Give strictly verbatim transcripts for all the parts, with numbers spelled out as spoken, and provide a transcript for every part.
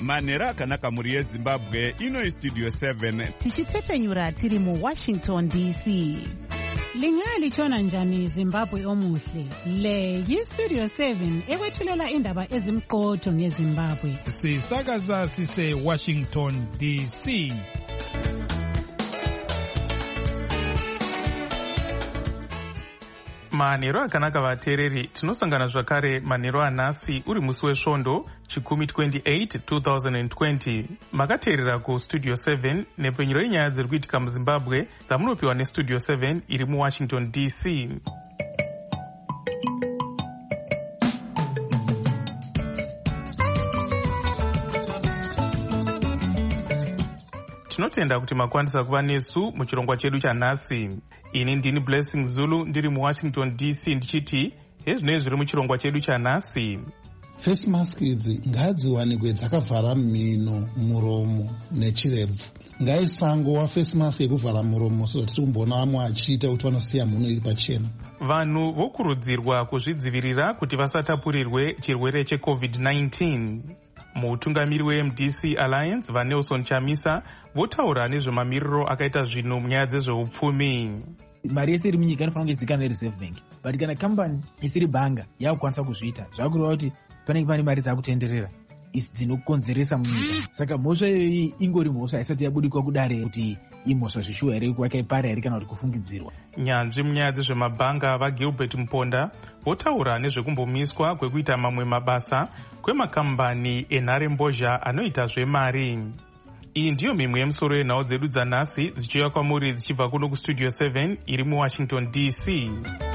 manhero akanaka mhuri yezimbabwe. Ino istudio seven tichitepenyura tiri muwashington D C. Lingalitshona njani Zimbabwe omuhle? Le yistudio seven ekwethulela indaba ezimqotho ngeZimbabwe. Sisakaza sise Washington D C. Manhero akanaka vateereri, tinosangana zvakare manhero anhasi uri musi wesvondo chikumi twenty-eight twenty twenty. Makateerera kustudio seven nepenyuro yenyaya dziri kuitika muZimbabwe dzamunopiwa nestudio seven iri muWashington D C. Tinotenda kuti makwanisa kuva nesu muchirongwa chedu chanhasi. Ini ndini Blessing Zulu ndiri muWashington D C ndichiti hezvinoi zviri muchirongwa chedu chanhasi. Face mask idzi ngadziwanikwe dzakavhara mino, muromo nechirebvu. Ngaisangowa face mask yekuvhara muromo so tiri kumboona vamwe achiita kuti vanosiya mhuno iri pachena. Vanhu vokurudzirwa kuzvidzivirira kuti vasatapurirwe chirwere checovid nineteen. Mutungamiri weM D C Alliance vaNelson Chamisa votaura nezvemamiriro akaita zvinhu munyaya dzezveupfumi. Mari yese iri munyika inofanira kuzikanwa neReserve Bank, but kana kambani isiri bhanga yakukwanisa kuzviita zvakureva kuti panenge pane mari dzakutenderera dzinokonzeresa munyika. Saka mhosva iyoyi ingori mhosva isati yabudikwa kudare kuti imhosva zvishuwa here kwakaipara here kana kuti kufungidzirwa. Nyanzvi munyaya dzezvemabhanga vaGilbert Muponda votaura nezvekumbomiswa kwekuita mamwe mabasa kwemakambani enhare mbozha anoita zvemari. Iyi ndiyo mimwe yemusoro yenhau dzedu dzanhasi dzichiuya kwamuri dzichibva kuno kustudio seven iri muWashington D C.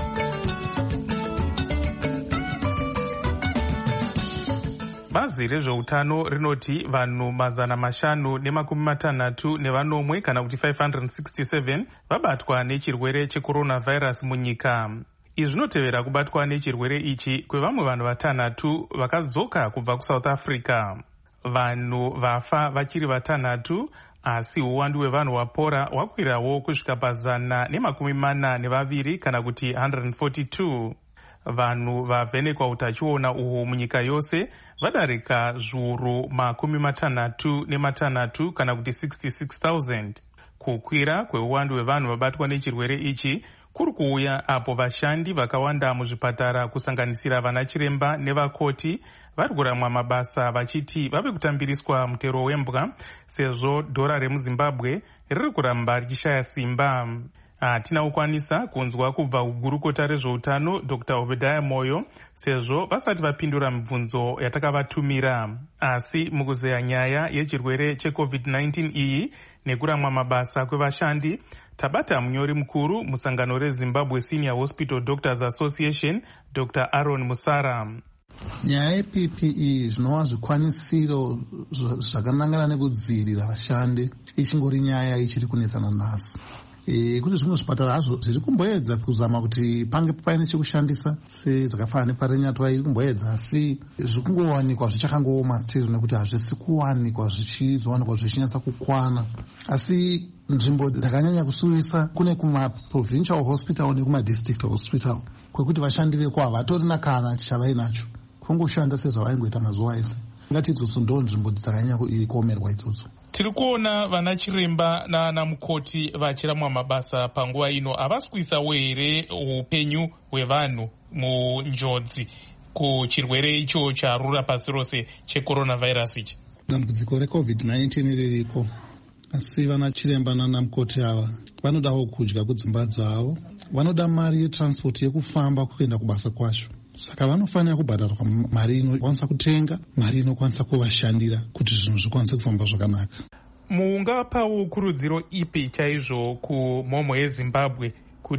Bazi rezveutano rinoti vanhu mazana mashanu nemakumi matanhatu nevanomwe kana kuti five hundred sixty-seven vabatwa nechirwere checoronavirus munyika. Izvi zvinotevera kubatwa nechirwere ichi kwevamwe vanhu vatanhatu vakadzoka kubva kuSouth Africa. Vanhu vafa vachiri vatanhatu, asi uwandu hwevanhu vapora hwakwirawo kusvika pazana nemakumi mana nevaviri kana kuti one hundred forty-two. Vanhu vavhenekwa utachiona uhu munyika yose vadarika zviuru makumi matanhatu nematanhatu kana kuti sixty-six thousand. Kukwira kweuwandu hwevanhu vabatwa nechirwere ichi kuri kuuya apo vashandi vakawanda muzvipatara kusanganisira vanachiremba nevakoti vari kuramwa mabasa vachiti vave kutambiriswa mutero wembwa sezvo dhora remuZimbabwe riri kuramba richishaya simba. Hatina kukwanisa kunzwa kubva kugurukota rezveutano Doctor Obadiah Moyo sezvo vasati vapindura mibvunzo yatakavatumira. Asi mukuzeya nyaya yechirwere checovid nineteen iyi nekuramwa mabasa kwevashandi, tabata munyori mukuru musangano reZimbabwe Senior Hospital Doctors Association Doctor Aaron Musara. Nyaya yeP P E zvinova zvikwanisiro zvakanangana nekudzivirira vashandi ichingori nyaya ichiri kunetsana nhasi. E, kuti zvimwe zvipatara hazvo zviri kumboedza kuzama kuti pange paine chekushandisa sezvakafanana neparenyatwa iri kumboedza, asi zvikungowanikwa zvichakangooma still nekuti hazvisi kuwanikwa zvichizowanikwa zvichinyatsa kukwana. Asi nzvimbo dzakanyanya kusurisa kune kumaprovincial hospital nekumadistrict hospital kwekuti vashandi veko havatorina kana chavainacho, kungoshanda sezvavaingoita mazuva ese. Ngati idzotso ndo nzvimbo dzakanyanya kuomerwa idzotso. Tiri kuona vana chiremba nana mukoti vachiramwa mabasa panguva ino. Havasi kuisawo here upenyu hwevanhu munjodzi kuchirwere icho charura pasi rose checoronavirus ichi? Dambudziko recovid nineteen ririko, asi vana chiremba nana mukoti ava vanodawo kudya kudzimba dzavo, vanoda mari yetransport yekufamba kuenda kubasa kwacho. Saka vanofanira kubhadharwa mari inokwanisa kutenga, mari inokwanisa kuvashandira kuti zvinhu zvikwanise kufamba zvakanaka. Mungapawo kurudziro ipi chaizvo kumhomho yeZimbabwe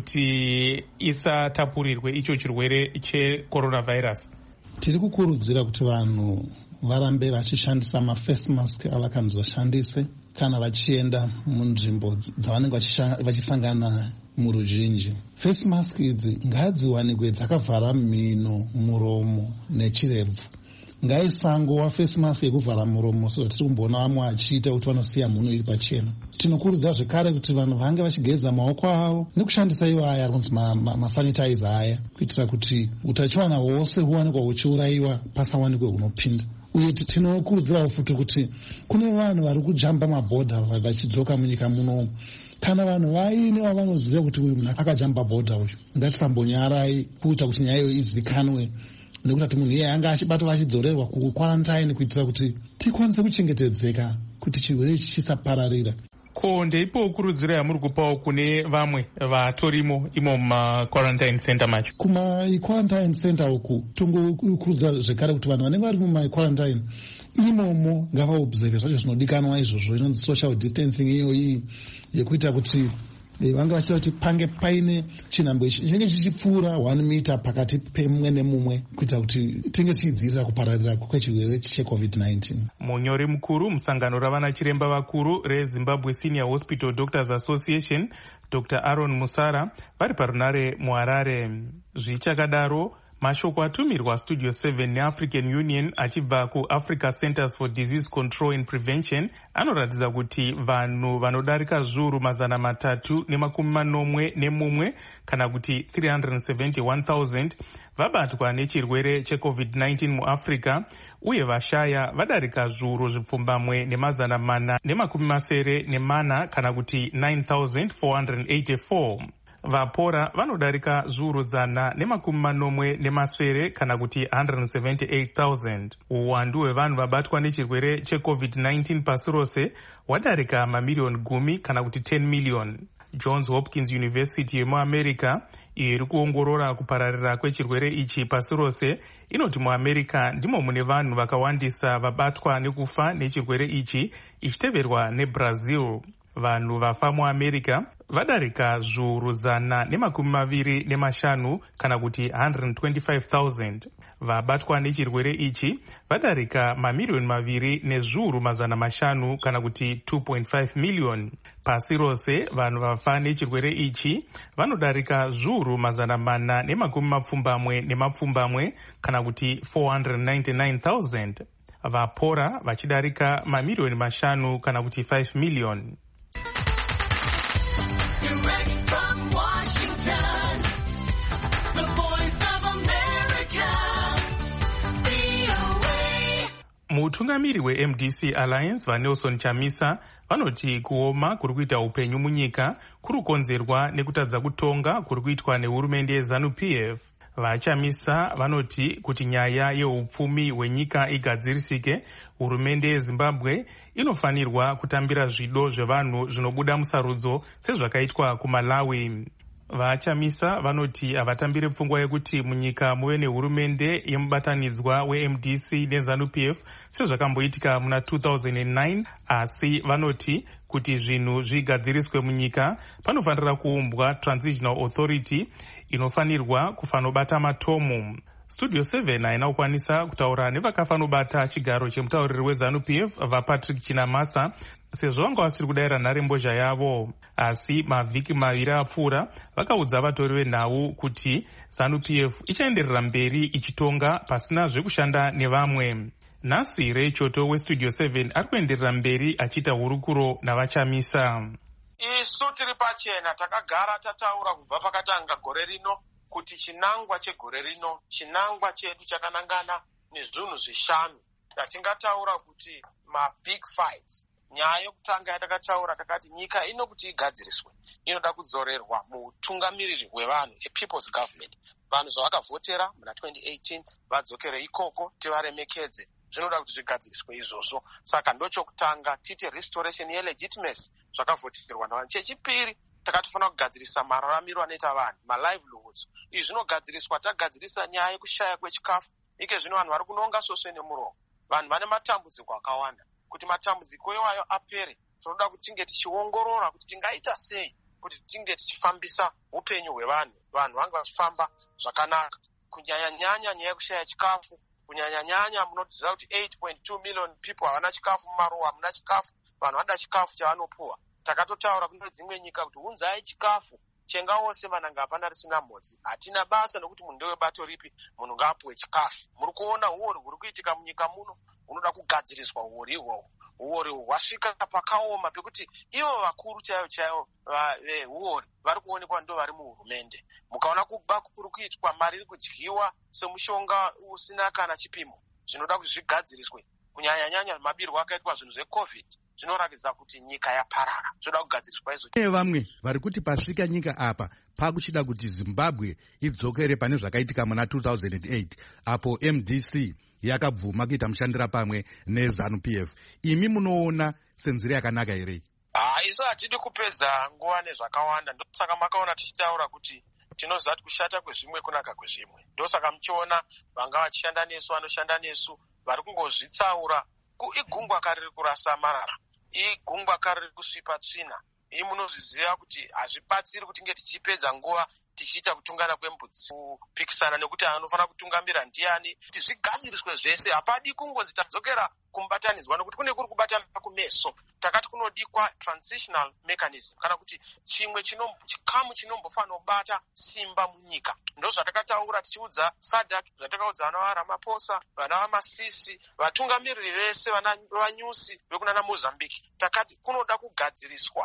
kuti isatapurirwe icho chirwere checoronavirus? Tiri kukurudzira kuti vanhu varambe vachishandisa maface mask avakanzi vashandise kana vachienda munzvimbo dzavanenge vachisangana muruzhinji. Face mask idzi ngadziwanikwe dzakavhara mino, muromo nechirebvu. Ngaisangowa face mask yekuvhara muromo so tiri kumboona vamwe achiita kuti vanosiya mhuno iri pachena. Tinokurudzira zvekare kuti vanhu vange vachigeza maoko avo nekushandisa iwo aya anonzi masanitizer aya kuitira kuti utachiwana hwose huwanikwa huchiurayiwa pasawanikwe hunopinda. uye tinokurudzirawo futi kuti kune vanhu vari kujamba mabhodha vachidzoka munyika muno. Kana vanhu vaine wavanoziva kuti uyu munhu akajamba bhodha uyu, ngatifambonyarai kuita kuti nyaya iyo izikanwe, nekuti ati munhu iye anga achibatwa achidzorerwa kukwarantaini kuitira kuti tikwanise kuchengetedzeka kuti chirwere ichi chisapararira. Ko ndeipo kurudziro yamuri kupawo kune vamwe vatorimo imo mumaquarantine center macho? Kumaquarantine center uku tongokurudzira zvekare kuti vanhu vanenge vari mumaquarantine imomo ngavaobserve zvacho zvinodikanwa izvozvo, inonzi social distancing iyo iyi yekuita kuti vanga vachiita kuti pange paine chinhambo ichi chinenge chichipfuura one meter pakati pemumwe nemumwe kuita kuti tinge tichidzivirira kupararira kwechirwere checovid nineteen. Munyori mukuru musangano ravana chiremba vakuru reZimbabwe Senior Hospital Doctors Association Doctor Aaron Musara vari parunare muHarare. Zvichakadaro, mashoko atumirwa Studio seven neAfrican Union achibva kuAfrica Centers for Disease Control and Prevention anoratidza kuti vanhu vanodarika zviuru mazana matatu nemakumi manomwe nemumwe kana kuti three hundred seventy-one thousand vabatwa nechirwere checovid nineteen muAfrica, uye vashaya vadarika zviuru zvipfumbamwe nemazana mana nemakumi masere nemana kana kuti nine thousand four hundred eighty-four. Vapora vanodarika zviuru zana nemakumi manomwe nemasere kana kuti one hundred seventy-eight thousand. Uwandu hwevanhu vabatwa nechirwere checovid nineteen pasi rose wadarika mamiliyoni gumi kana kuti ten million. Johns Hopkins University yemuAmerica iyo iri kuongorora kupararira kwechirwere ichi pasi rose inoti muAmerica ndimo mune vanhu vakawandisa vabatwa nekufa nechirwere ichi, ichiteverwa neBrazil. Vanhu vafa muAmerica vadarika zviuru zana nemakumi maviri nemashanu kana kuti one hundred twenty-five thousand. Vabatwa nechirwere ichi vadarika mamiliyoni maviri nezviuru mazana mashanu kana kuti two point five million. Pasi rose vanhu vafa nechirwere ichi vanodarika zviuru mazana mana nemakumi mapfumbamwe nemapfumbamwe kana kuti four hundred ninety-nine thousand. Vapora vachidarika mamiliyoni mashanu kana kuti five million. Mutungamiri weM D C Alliance vaNelson Chamisa vanoti kuoma kuri kuita upenyu munyika kuri kukonzerwa nekutadza kutonga kuri kuitwa nehurumende yeZANU P F. VaChamisa vanoti kuti nyaya yeupfumi hwenyika igadzirisike, hurumende yeZimbabwe inofanirwa kutambira zvido zvevanhu zvinobuda musarudzo sezvakaitwa kuMalawi. VaChamisa vanoti havatambire pfungwa yekuti munyika muve nehurumende yemubatanidzwa weM D C neZANU P F sezvakamboitika muna two thousand nine, asi vanoti kuti zvinhu zvigadziriswe munyika panofanira kuumbwa Transitional Authority inofanirwa kufanobata matomu. Studio seven haina kukwanisa kutaura nevakafanobata chigaro chemutauriri weZANU P F vaPatrick Chinamasa sezvo vanga vasiri kudayira nharembozha yavo, asi mavhiki maviri apfuura vakaudza vatori venhau kuti ZANU P F ichaenderera mberi ichitonga pasina zvekushanda nevamwe. Nhasi Rechoto weStudio seven ari kuenderera mberi achiita hurukuro navaChamisa. Isu tiri pachena takagara tataura kubva pakatanga gore rino kuti chinangwa chegore rino, chinangwa chedu chakanangana nezvinhu zvishanu yatingataura kuti mabig fights. Nyaya yokutanga yatakataura takati nyika ino kuti igadziriswe inoda kudzorerwa mutungamiriri hwevanhu, a people's government. Vanhu zvavakavhotera muna twenty eighteen vadzokere ikoko tivaremekedze. Zvinoda kuti zvigadziriswe izvozvo. Saka ndochokutanga titi restoration yelegitimacy zvakavhoterwa navanhu. Chechipiri takatofanira kugadzirisa mararamiro anoita vanhu, malivelihoods. Izvi zvinogadziriswa tagadzirisa nyaya yekushaya kwechikafu. Ike zvino vanhu vari kunonga soswe nemuromo. Vanhu vane matambudziko akawanda. Kuti matambudziko iwayo apere, tinoda kuti tinge tichiongorora kuti tingaita sei kuti tinge tichifambisa upenyu hwevanhu, vanhu vange vachifamba zvakanaka. Kunyanya nyanya nyaya yekushaya chikafu, kunyanya nyanya munoziva kuti eight point two million people havana chikafu mumaruwa, hamuna chikafu, vanhu vanoda chikafu chavanopuwa. Takatotaura kune dzimwe nyika kuti unzai chikafu chenga wose mananga hapana risina mhodzi. Hatina basa nokuti munhu ndewebato ripi, munhu ngaapuwe chikafu. Muri kuona huori huri kuitika munyika muno, hunoda kugadziriswa huori ihwohwo. Huori hwasvika pakaoma pekuti ivo vakuru chaivo chaivo vehuori vari kuonekwa ndo vari muhurumende. Mukaona kuba kuri kuitwa mari iri kudyiwa semushonga usina kana chipimo. zvinoda kuti zvigadziriswe, kunyanya-nyanya mabirwo akaitwa zvinhu zvecovid zvinoratidza kuti nyika yaparara, zvoda kugadziriswa izvo. Kune vamwe vari kuti pasvika nyika apa pakuchida kuti Zimbabwe idzokere pane zvakaitika muna two thousand eight apo M D C yakabvuma kuita mushandira pamwe neZANU P F. Imi munoona senzira yakanaka here? Ah, isu hatidi kupedza nguva nezvakawanda, ndosaka makaona tichitaura kuti tinoziva kuti kushata kwezvimwe kunaka kwezvimwe. Ndosaka muchiona vanga vachishanda nesu, vanoshanda nesu vari kungozvitsaura. Igungwa kariri kurasa marara, igungwa kariri kusvipa tsvina. Iyi munozviziva kuti hazvibatsiri kuti nge tichipedza nguva tichiita kutungana kwembudzi, kupikisana nekuti anofanira kutungamira ndiani, kuti zvigadziriswe zvese. Hapadi kungonzi tadzokera kumbatanidzwa, nokuti kune kuri kubatana kumeso. Takati kunodikwa transitional mechanism, kana kuti chimwe chikamu chinombofanira kubata simba munyika. Ndo zvatakataura tichiudza SADC, zvatakaudza vana vaRamaphosa, vana vaMasisi, vatungamiriri vese, vana vanyusi vekunana Mozambique. Takati kunoda kugadziriswa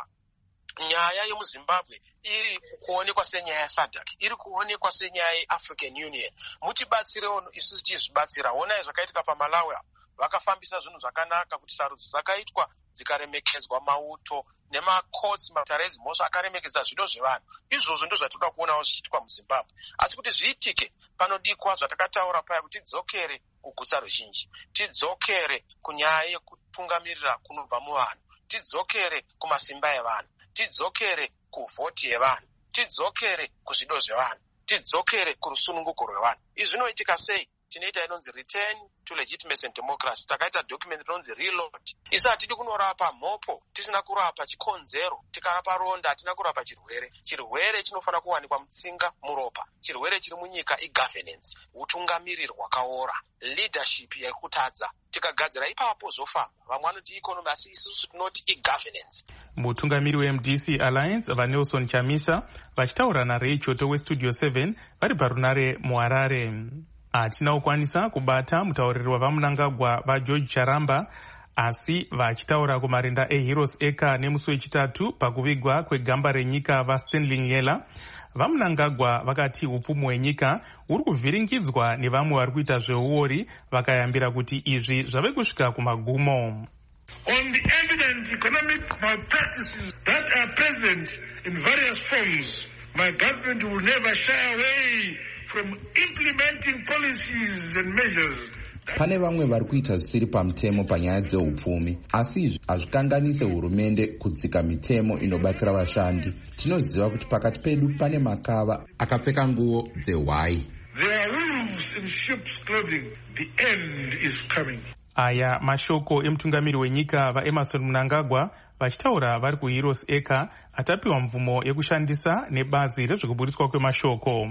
nyaya yemuZimbabwe iri kuonekwa senyaya yaSADC, iri kuonekwa senyaya yeAfrican Union. Mutibatsirewo isusu tichizvibatsira. Onai zvakaitika paMalawi, vakafambisa zvinhu zvakanaka kuti sarudzo dzakaitwa dzikaremekedzwa, mauto nemacourts, matarezi mhosva akaremekedza zvido zvevanhu. Izvozvo ndo zvatoda kuonawo zvichiitwa muZimbabwe. Asi kuti zviitike panodikwa zvatakataura paya, kuti tidzokere kugutsa ruzhinji, tidzokere kunyaya yekutungamirira kunobva muvanhu, tidzokere kumasimba evanhu, tidzokere kuvhoti yevanhu, tidzokere kuzvido zvevanhu, tidzokere kurusununguko rwevanhu. Izvi zvinoitika sei? Tinoita inonzi return to legitimacy and democracy. Takaita document inonzi reload. Isa hatidi kunorapa mhopo tisina kurapa chikonzero, tikarapa ronda hatina kurapa chirwere. Chirwere chinofana kuwanikwa mutsinga, muropa. Chirwere chiri munyika igovernance, utungamiriri hwakaora, leadership yakutadza. Tikagadzira ipapo zofamba. Vamwe vanoti economy, asi isusu tinoti igovernance. Mutungamiri we M D C Alliance vaNelson Chamisa vachitaura naRay Choto weStudio seven vari parunare muHarare. Hatina kukwanisa kubata mutauriri wavaMunangagwa vaGeorge Charamba, asi vachitaura kumarinda eHeroes Acre nemusi wechitatu pakuvigwa kwegamba renyika vaStanley Ng'ela. VaMunangagwa vakati upfumi hwenyika uri kuvhiringidzwa nevamwe vari kuita zveuori, vakayambira kuti izvi zvave kusvika kumagumo. On the evident economic malpractices that are present in various forms, my government will never shy away from implementing policies and measures. Pane vamwe vari kuita zvisiri pamutemo panyaya dzeupfumi, asi izvi hazvikanganise hurumende kudzika mitemo inobatsira vashandi. Tinoziva kuti pakati pedu pane makava akapfeka nguo dzehwai. There are wolves in sheep's clothing. The end is coming. Aya mashoko emutungamiri wenyika vaEmmerson Mnangagwa vachitaura vari kuHeroes Acre, atapiwa mvumo yekushandisa nebazi rezvekuburiswa kwemashoko.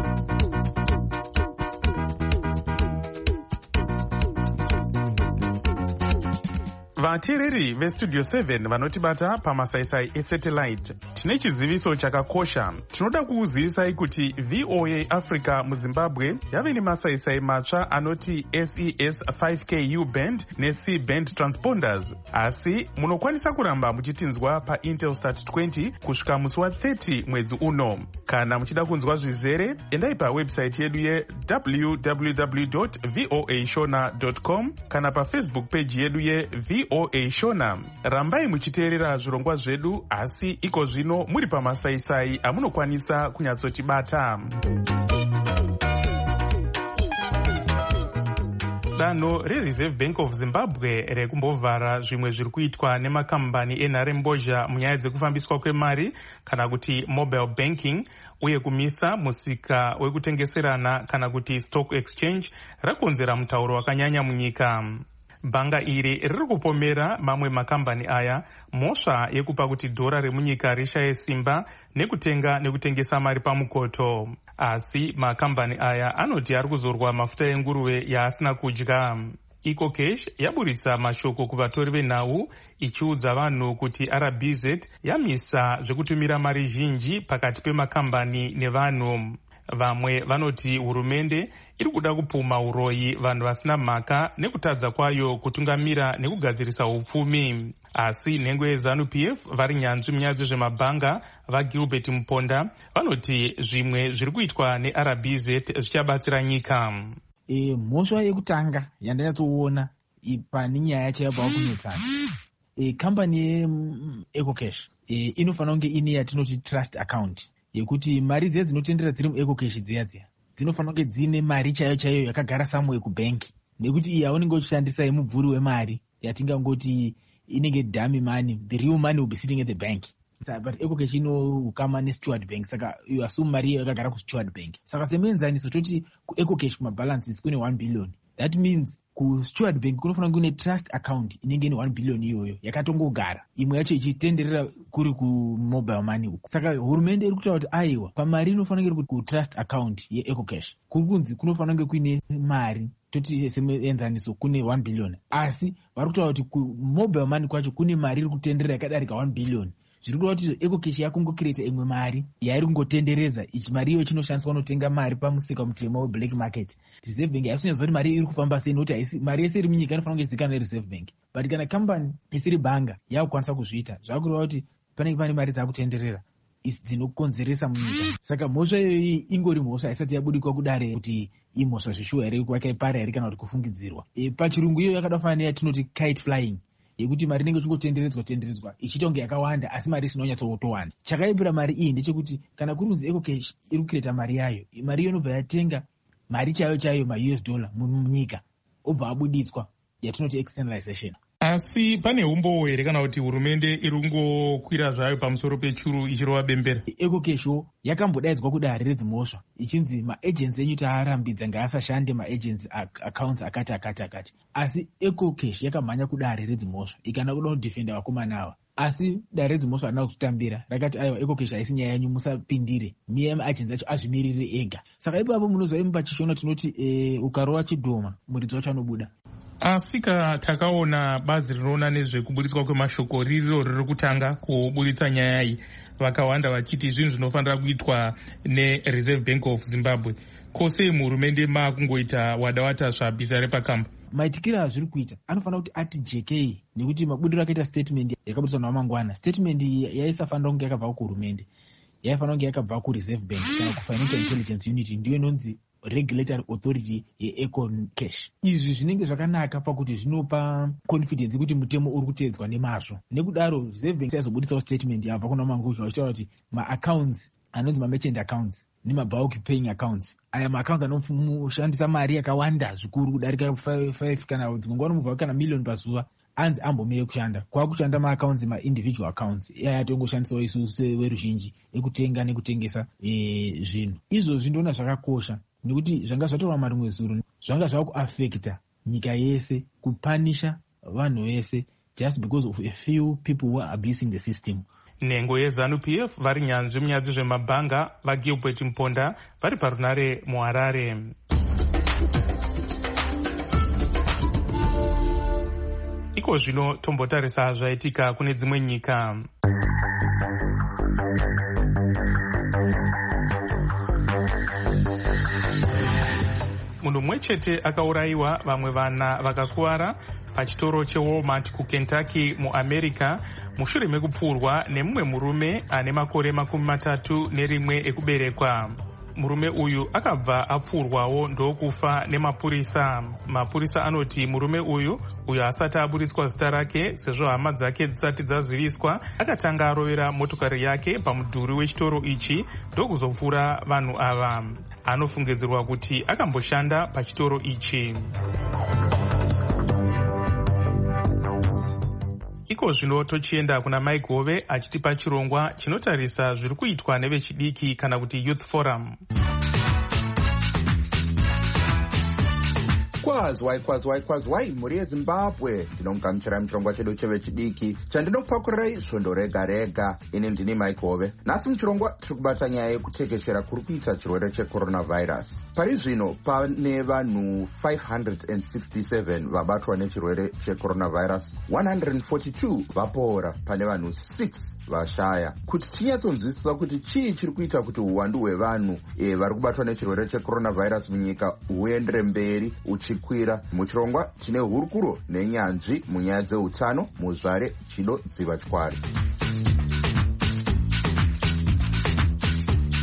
Vateereri veStudio seven vanotibata pamasaisai esatellite, tine chiziviso chakakosha. Tinoda kukuzivisai kuti V O A Africa muZimbabwe yave nemasaisai matsva anoti S E S five K U band neC band transponders, asi munokwanisa kuramba muchitinzwa paIntelsat twenty kusvika musi wa thirty mwedzi uno. Kana muchida kunzwa zvizere, endai pawebsite yedu ye w w w dot voa shona dot com kana paFacebook page yedu ye V O A Shona. Rambai muchiteerera zvirongwa zvedu, asi iko zvino muri pamasaisai amunokwanisa kunyatsotibata. Danho reReserve Bank of Zimbabwe rekumbovhara zvimwe zviri kuitwa nemakambani enharembozha munyaya dzekufambiswa kwemari kana kuti mobile banking, uye kumisa musika wekutengeserana kana kuti stock exchange rakonzera mutauro wakanyanya munyika. Bhanga iri riri kupomera mamwe makambani aya mhosva yekupa kuti dhora remunyika rishaye simba nekutenga nekutengesa mari pamukoto. Asi makambani aya anoti ari kuzorwa mafuta enguruve yaasina kudya. EcoCash yaburitsa mashoko kuvatori venhau ichiudza vanhu kuti R B Z yamisa zvekutumira mari zhinji pakati pemakambani nevanhu. Vamwe vanoti hurumende iri kuda kupuma uroyi vanhu vasina mhaka nekutadza kwayo kutungamira nekugadzirisa upfumi. Asi nhengo yeZANU P F vari nyanzvi munyaya dzezvemabhanga vaGilbert Muponda vanoti zvimwe zviri kuitwa neR B Z zvichabatsira nyika. e, mhosva yekutanga yandanyatsoona pane nyaya yacho yabva kunetsana e, kambani yeEcocash e, inofanira kunge ine yatinoti trust account yekuti mari dziya dzinotendera dziri muEcocash dziya dziya dzinofanira kunge dzine mari chaiyo chaiyo yakagara samwe kubhengi, nekuti iyi yaunenge uchishandisa yemubvuri wemari yatingangoti inenge dummy money, the real money will be sitting at the bank. But Ecocash inokama neSteward Bank, saka you assume mari yakagara kuSteward Bank. Saka semenzaniso toti kuEcocash kumabalances kune one billion. That means kuSteward Bank kunofanira kune trust account inenge ine one billion iyoyo yakatongogara, imwe yacho ichitenderera kuri kumobile money uku. Saka hurumende iri kutaura kuti aiwa pamari inofanira iri kutrust account yeEcocash kuri kunzi kunofanira kunge kuine mari toti semuenzaniso kune one billion, asi vari kutaura kuti kumobile money kwacho kune mari iri kutenderera yakadarika one billion. Zviri kureva kuti Ecocash yakungokireta imwe mari yairi kungotendereza, ichi mari iyo chinoshandiswa kunotenga mari pamusika mutema weblack market. Reserve Bank haisonyatsa kuti mari iri kufamba sei, nokuti mari yese iri munyika inofanira kunge izikanwa neReserve Bank. But kana kambani isiri bhanga yakukwanisa kuzviita, zvava kureva kuti panenge pane mari dzakutenderera dzinokonzeresa munyika. Saka mhosva iyoyi ingori mhosva haisati yabudikwa kudare kuti imhosva zvishuwa here kwakaipara here kana kuti kufungidzirwa. E, pachirungu iyo yakada kufanana neyatinoti kite flying, yekuti mari inenge ichingotenderedzwa tenderedzwa ichiita kunge yakawanda asi mari isinonyatsotowanda. Chakaibira mari iyi ndechekuti kana kurunzi Ecocash iri kukireta mari yayo, mari iyo inobva yatenga mari chayo chaiyo ma-U S dollar munyika obva abuditswa yatinoti externalization. Asi pane umbowo here kana kuti hurumende iri kungokwira zvayo pamusoro pechuru ichirova bembera? Ecocash yakambodaidzwa kudare redzimhosva ichinzi maagency enyu taarambidza ngaasashande maagency accounts akati akati akati, asi Ecocash yakamhanya kudare redzimhosva ikana kuda kudhifenda vakomana ava, asi dare redzimhosva harina kutambira, rakati aiwa Ecocash haisi nyaya yanyu musapindire, miya maagency acho azvimirire ega. Saka ipapo munozva imba chishona tinoti e, ukarova chidhoma muridzi wacho anobuda. Asi takaona bazi rinoona nezvekubuditswa kwemashoko riro riri kutanga kubuditsa nyaya iyi, vakawanda vachiti zvinhu zvinofanira kuitwa neReserve Bank of Zimbabwe. Kose muhurumende maakungoita wada wata zvabvisa repakamba. Maitikiro azviri kuita anofanira kuti ati jekei, nekuti mabudiro akaita statement yakabudiswa namangwana. Statement yaisafanira kunge yakabva kuhurumende, yaifanira kunge yakabva kuReserve Bank kana kuFinancial Intelligence Unit, ndiyo inonzi regulatory authority yeEcocash. Izvi zvinenge zvakanaka pakuti zvinopa confidence kuti mutemo uri kuteedzwa nemazvo. Nekudaro Reserve Bank yaizobuditsawo statement yabva kuna manguva ichitaura kuti ma-accounts anonzi ma-merchant accounts nema-bulk paying accounts, aya ma-accounts anoshandisa mari yakawanda zvikuru kudarika five kana dzimwe nguva kana million pazuva, anzi ambomire kushanda. Kwakushanda ma-accounts ma-individual accounts yaya tongoshandisawo isu severuzhinji ekutenga nekutengesa e, zvinhu. Izvozvi ndinoona zvakakosha nekuti zvanga zvatorwa marimwe zuru zvanga zvava kuafekta nyika yese, kupanisha vanhu vese just because of a few people who are abusing the system. Nhengo yeZANU-P F vari nyanzvi munyaya dzezvemabhanga vaGilbert Mponda vari parunare muHarare. Iko zvino tombotarisa zvaitika kune dzimwe nyika. Munhu mumwe chete akaurayiwa, vamwe vana vakakuwara pachitoro cheWalmart kuKentucky muAmerica mushure mekupfurwa nemumwe murume ane makore makumi matatu nerimwe ekuberekwa. Murume uyu akabva apfurwawo ndokufa nemapurisa. Mapurisa anoti murume uyu uyu asati aburiswa zita rake sezvo hama dzake dzisati dzaziviswa, akatanga arovera motokari yake pamudhuri wechitoro ichi ndokuzopfura vanhu ava. Anofungidzirwa kuti akamboshanda pachitoro ichi. Iko zvino tochienda kuna Mike Hove achitipa chirongwa chinotarisa zviri kuitwa nevechidiki kana kuti Youth Forum. Kwazwai kwazwai kwazwai mhuri yeZimbabwe, ndinomugamuchirai muchirongwa chedu chevechidiki chandinopakurirai svondo rega rega. Ini ndini Mike Hove. Nhasi muchirongwa tiri kubata nyaya yekutekeshera kuri kuita chirwere checoronavirus. Pari zvino pane vanhu five hundred sixty-seven vabatwa nechirwere checoronavirus, one hundred forty-two vapora, pane vanhu six vashaya. Kuti tinyatsonzwisisa kuti chii chiri kuita kuti uwandu hwevanhu e, vari kubatwa nechirwere checoronavirus munyika huendere mberi uchikwira, muchirongwa tine hurukuro nenyanzvi munyaya dzeutano muzvare Chido Dziva Chkwari.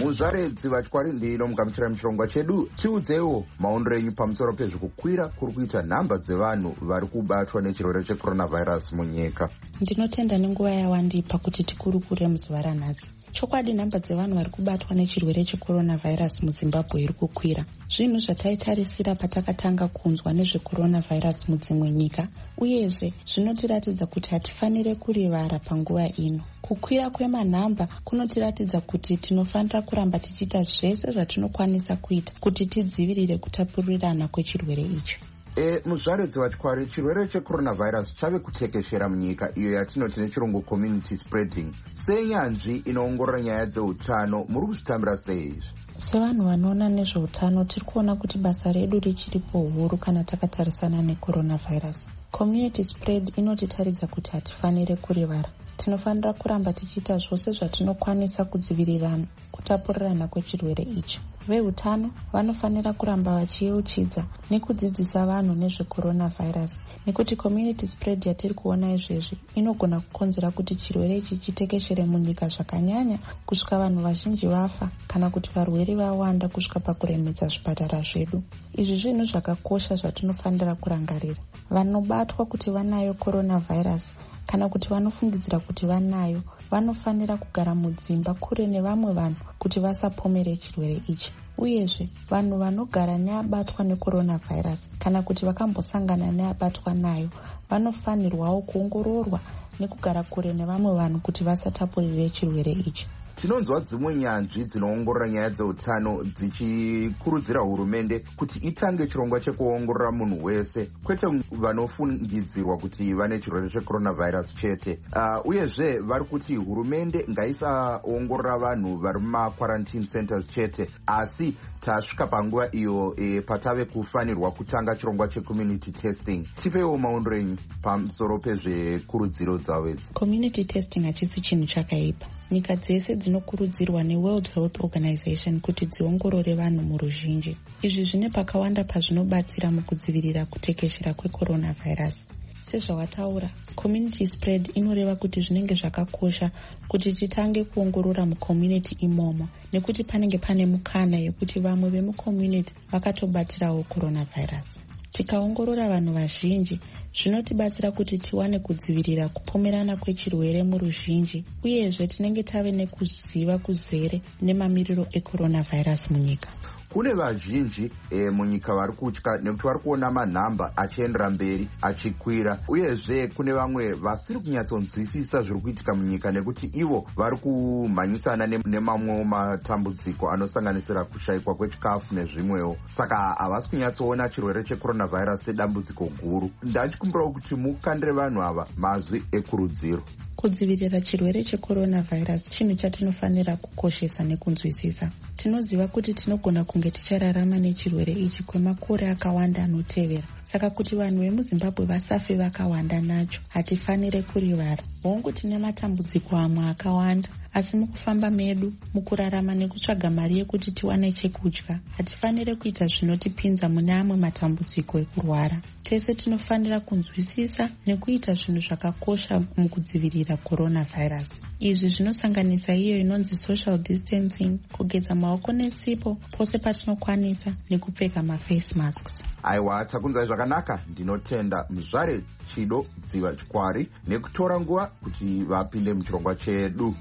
muzvaredzi vatyari ndino mugamuchira muchirongwa chedu. Tiudzewo maondero enyu pamusoro pezvekukwira kuri kuita nhamba dzevanhu vari kubatwa nechirwere checoronavirus munyika. Ndinotenda nenguva yawandipa kuti tikurukure muzuva ranhasi. Chokwadi nhamba dzevanhu vari kubatwa nechirwere checoronavirus muZimbabwe iri kukwira. Zvinhu zvataitarisira patakatanga kunzwa nezvecoronavirus mudzimwe nyika, uyezve zvinotiratidza kuti hatifanire kurivara panguva ino. Kukwira kwemanhamba kunotiratidza kuti tinofanira kuramba tichiita zvese zvatinokwanisa kuita kuti tidzivirire kutapurirana kwechirwere ichi. E, muzvaredzi vatyari, chirwere checoronavirus chave kutekeshera munyika iyo yatinoti nechirungu community spreading. Senyanzvi inoongorora nyaya dzeutano, muri kuzvitambira sei izvi? Sevanhu vanoona nezveutano tiri kuona kuti basa redu richiripo huru kana takatarisana necoronavirus. Community spread inotitaridza kuti hatifanire kurivara. Tinofanira kuramba tichiita zvose zvatinokwanisa kudzivirirana kutapurirana kwechirwere ichi. Veutano vanofanira kuramba vachiyeuchidza nekudzidzisa vanhu nezvecoronavirus, nekuti community spread yatiri kuona izvezvi inogona kukonzera kuti chirwere ichi chitekeshere munyika zvakanyanya kusvika vanhu vazhinji vafa kana kuti varwere vawanda kusvika pakuremedza zvipatara zvedu. Izvi zvinhu zvakakosha zvatinofanira kurangarira. Vanobatwa kuti vanayo coronavirus kana kuti vanofungidzira kuti vanayo vanofanira kugara mudzimba kure nevamwe vanhu kuti vasapomere chirwere ichi. Uyezve vanhu vanogara neabatwa necoronavirus kana kuti vakambosangana neabatwa nayo vanofanirwawo kuongororwa nekugara kure nevamwe vanhu kuti vasatapurire chirwere ichi. Tinonzwa dzimwe nyanzvi dzinoongorora nyaya dzeutano dzichikurudzira hurumende kuti itange chirongwa chekuongorora munhu wese, kwete vanofungidzirwa kuti vane chirwere checoronavirus chete. Uh, uyezve vari kuti hurumende ngaisaongorora vanhu vari mumaquarantine centers chete, asi tasvika panguva iyo e, patave kufanirwa kutanga chirongwa checommunity testing. Tipewo maondero enyu pamusoro pezvekurudziro dzavo idzi. Community testing hachisi chinhu chakaipa. Nyika dzese dzinokurudzirwa neWorld Health Organization kuti dziongorore vanhu muruzhinji. Izvi zvine pakawanda pazvinobatsira mukudzivirira kutekeshera kwecoronavirus. Sezvawataura, community spread inoreva kuti zvinenge zvakakosha kuti titange kuongorora mucommunity imomo, nekuti panenge pane mukana yekuti vamwe vemucommunity vakatobatirawo coronavirus. Tikaongorora vanhu vazhinji zvinotibatsira kuti tiwane kudzivirira kupomerana kwechirwere muruzhinji, uyezve tinenge tave nekuziva kuzere nemamiriro ecoronavirus munyika. Kune vazhinji e, munyika vari kutya nekuti vari kuona manhamba achiendera mberi achikwira, uyezve kune vamwe vasiri kunyatsonzwisisa zviri kuitika munyika nekuti ivo vari kumhanyisana nemamwewo matambudziko anosanganisira kushayikwa kwechikafu nezvimwewo, saka havasi kunyatsoona chirwere checoronavirus sedambudziko guru. Ndachikumbirawo kuti mukandire vanhu ava mazwi ekurudziro. Kudzivirira chirwere checoronavirus chinhu chatinofanira kukoshesa nekunzwisisa. Tinoziva kuti tinogona kunge tichararama nechirwere ichi kwemakore akawanda anotevera. Saka kuti vanhu vemuZimbabwe vasafe vakawanda nacho, hatifanire kurivara. Hongu tine matambudziko amwe akawanda, asi mukufamba medu, mukurarama nekutsvaga mari yekuti tiwane chekudya, hatifanire kuita zvinotipinza mune amwe matambudziko ekurwara. Tese tinofanira kunzwisisa nekuita zvinhu zvakakosha mukudzivirira coronavirus. Izvi zvinosanganisa iyo inonzi social distancing, kugeza maoko nesipo pose patinokwanisa, nekupfeka maface masks. Aiwa, takunzai zvakanaka. Ndinotenda Muzvare Chido Dziva Chikwari nekutora nguva kuti vapinde muchirongwa chedu.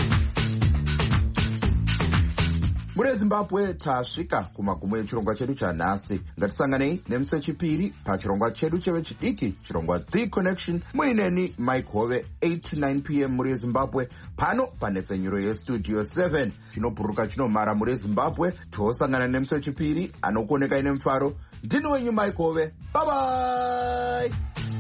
Muri Zimbabwe tasvika kumagumo echirongwa chedu chanhasi. Ngatisanganei nemusi wechipiri pachirongwa chedu chevechidiki, chirongwa The Connection, muineni Mike Hove, eight to nine p m muri Zimbabwe, pano panepfenyuro yestudio seven. Chinobhuruka chinomhara muri Zimbabwe. Tosangana nemusi wechipiri, anokuoneka ine mufaro. Ndini wenyu Mike Hove. Bye bye.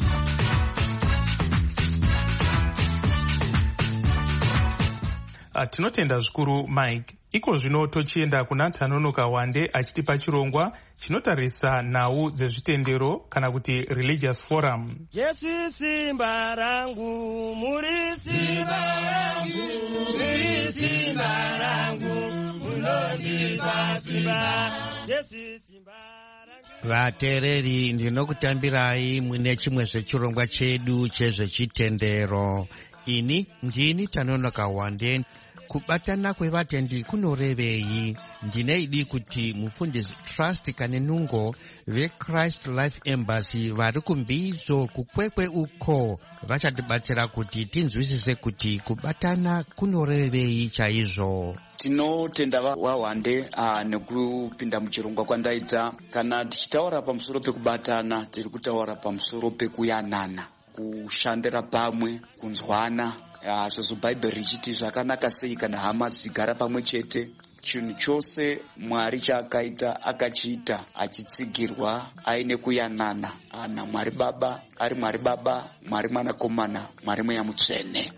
Uh, tinotenda zvikuru Mike. Iko zvino tochienda kuna Tanonoka Wande achitipa chirongwa chinotarisa nhau dzezvitendero kana kuti religious forum. Jesu simba rangu, muri simba rangu, muri simba rangu, munondipa simba, Jesu simba rangu. Vatereri, ndinokutambirai mune chimwe zvechirongwa chedu chezvechitendero. Ini ndini Tanonoka Wande. kubatana kwevatendi kunorevei. Ndineidi kuti mufundisi Trust Kanenungo veChrist Life Embassy vari kumbizo kukwekwe uko vachatibatsira kuti tinzwisise kuti kubatana kunorevei chaizvo. Tinotenda wawande uh, nekupinda muchirongwa kwandaita. Kana tichitaura pamusoro pekubatana, tiri kutaura pamusoro pekuyanana, kushandira pamwe, kunzwana. Uh, Sezvo Bhaibheri richiti zvakanaka sei kana hama dzigara pamwe chete. Chinhu chose Mwari chaakaita akachiita achitsigirwa aine kuyanana. Ana Mwari Baba ari Mwari Baba, Mwari Mwanakomana, Mwari Mweya Mutsvene.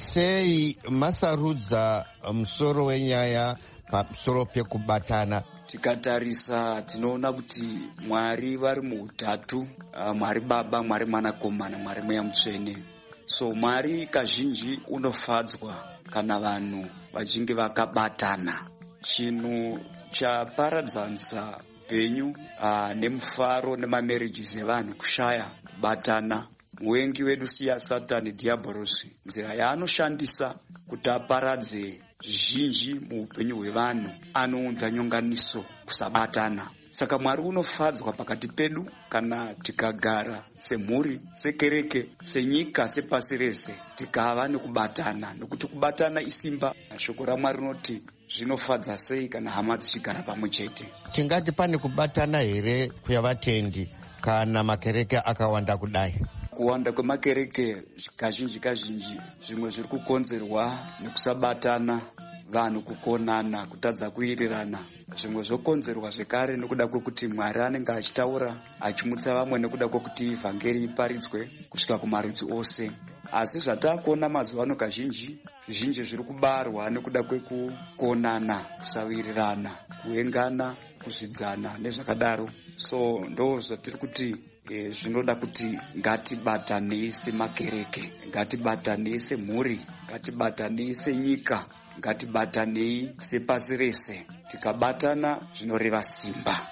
Sei masarudza musoro wenyaya pamusoro pekubatana? Tikatarisa tinoona kuti Mwari vari muutatu, uh, Mwari Baba, Mwari Mwanakomana, Mwari Mweya Mutsvene. So Mwari kazhinji unofadzwa kana vanhu vachinge vakabatana. Chinhu chaparadzanisa penyu uh, nemufaro nemamarriages evanhu kushaya kubatana. Muvengi wedu siya Satani Diabolosi, nzira yaanoshandisa kuti aparadze zvizhinji muupenyu hwevanhu, anounza nyonganiso kusabatana. Saka Mwari unofadzwa pakati pedu kana tikagara semhuri, sekereke, senyika, sepasi rese tikava nekubatana, nokuti kubatana isimba. Shoko raMwari rinoti zvinofadza sei kana hama dzichigara pamwe chete. Tingati pane kubatana here kwavatendi kana makereke akawanda kudai? Kuwanda kwemakereke kazhinji kazhinji zvimwe zviri kukonzerwa nekusabatana, vanhu kukonana, kutadza kuirirana. Zvimwe zvokonzerwa zvekare nekuda kwekuti Mwari anenge achitaura achimutsa vamwe nekuda kwekuti vhangeri iparidzwe kusvika kumarudzi ose. Asi zvatakuona mazuva ano kazhinji, zvizhinji zviri kubarwa nekuda kwekukonana, kusawirirana, kuengana, kuzvidzana nezvakadaro. So ndo zvatiri kuti e, zvinoda kuti ngatibatanei semakereke, ngatibatanei semhuri, ngatibatanei senyika, ngatibatanei sepasi rese. Tikabatana zvinoreva simba.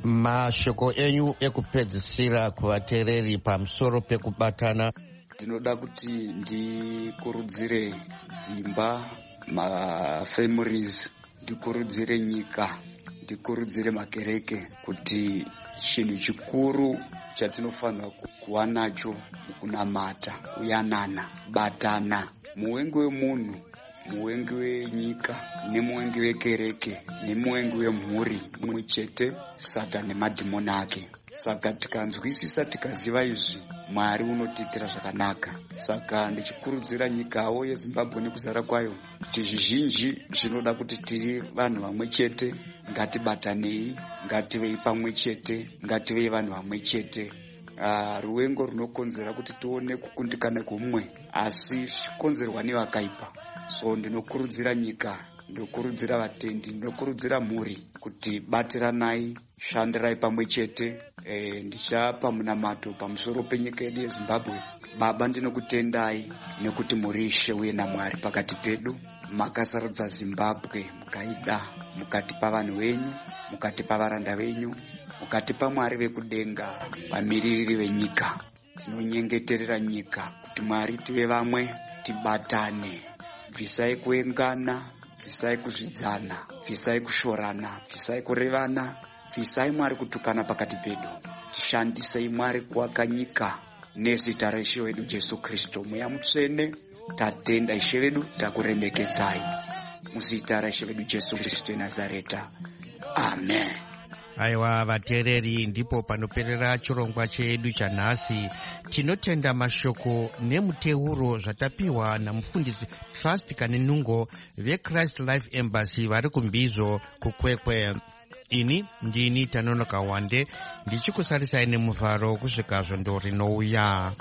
Mashoko enyu ekupedzisira kuvateereri pamusoro pekubatana? Ndinoda kuti ndikurudzire dzimba, mafamilies, ndikurudzire nyika, ndikurudzire makereke kuti chinhu chikuru chatinofanira kuva nacho mukunamata, kuyanana, batana. Muvengi wemunhu, muvengi wenyika, nemuvengi wekereke, nemuvengi wemhuri mumwe chete, Satani nemadhimoni ake. Saka tikanzwisisa tikaziva izvi, Mwari unotiitira zvakanaka. Saka ndichikurudzira nyikawo yeZimbabwe nekuzara kwayo kuti zvizhinji zvinoda kuti tiri vanhu vamwe chete, ngatibatanei, ngativei pamwe chete, ngativei vanhu vamwe chete. Uh, ruvengo runokonzera kuti tione kukundikana kwomumwe, asi zvichikonzerwa nevakaipa. So ndinokurudzira nyika, ndinokurudzira vatendi, ndinokurudzira mhuri kuti batiranai, shandirai pamwe chete. E, ndichapa munamato pamusoro penyika yedu yeZimbabwe. Baba, ndinokutendai nekuti muri Ishe uye naMwari pakati pedu. Makasarudza Zimbabwe, mukaida, mukatipa vanhu venyu, mukatipa varanda venyu, mukatipa Mwari vekudenga, vamiriri venyika. Tinonyengeterera nyika kuti Mwari tive vamwe, tibatane, bvisai kuengana, bvisai kuzvidzana, bvisai kushorana, bvisai kurevana, bvisai Mwari kutukana pakati pedu. Tishandisei Mwari kuaka nyika nezita raIshe wedu Jesu Kristu. Mweya Mutsvene, tatenda Ishe wedu, takuremekedzai muzita raIshe wedu Jesu Kristu Nazareta. Amen. Aiwa vateereri, ndipo panoperera chirongwa chedu chanhasi. Tinotenda mashoko nemuteuro zvatapiwa namufundisi Trust Kanenungo veChrist Life Embassy vari kumbizo kukwekwe. Ini ndini Tanonoka Wande, ndichikusarisai nemufaro kusvika zvondo rinouya.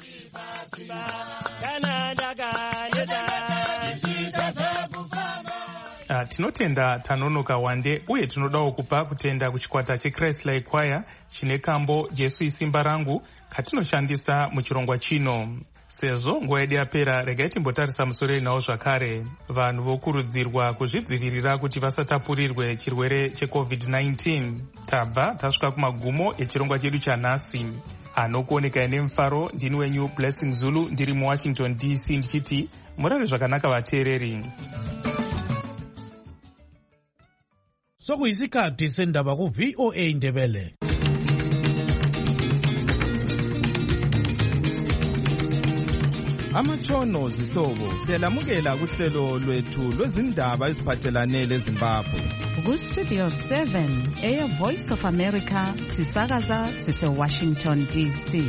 Uh, tinotenda Tanonoka Wande, uye tinodawo kupa kutenda kuchikwata cheChrist Life Choir chine kambo Jesu isimba rangu katinoshandisa muchirongwa chino. Sezvo nguva yedu yapera, regai timbotarisa musoro nawo zvakare. Vanhu vokurudzirwa kuzvidzivirira kuti vasatapurirwe chirwere checovid nineteen. Tabva tasvika kumagumo echirongwa chedu chanhasi. Anokuoneka nemufaro, ndini wenyu Blessing Zulu, ndiri muWashington D C ndichiti murare zvakanaka vateereri. Sokuyisikhathi sendaba ku V O A Ndebele. Amatshono zihlobo siyalamukela kuhlelo lwethu lwezindaba eziphathelane leZimbabwe. Ku Studio seven eya Voice of America sisakaza sise Washington D C.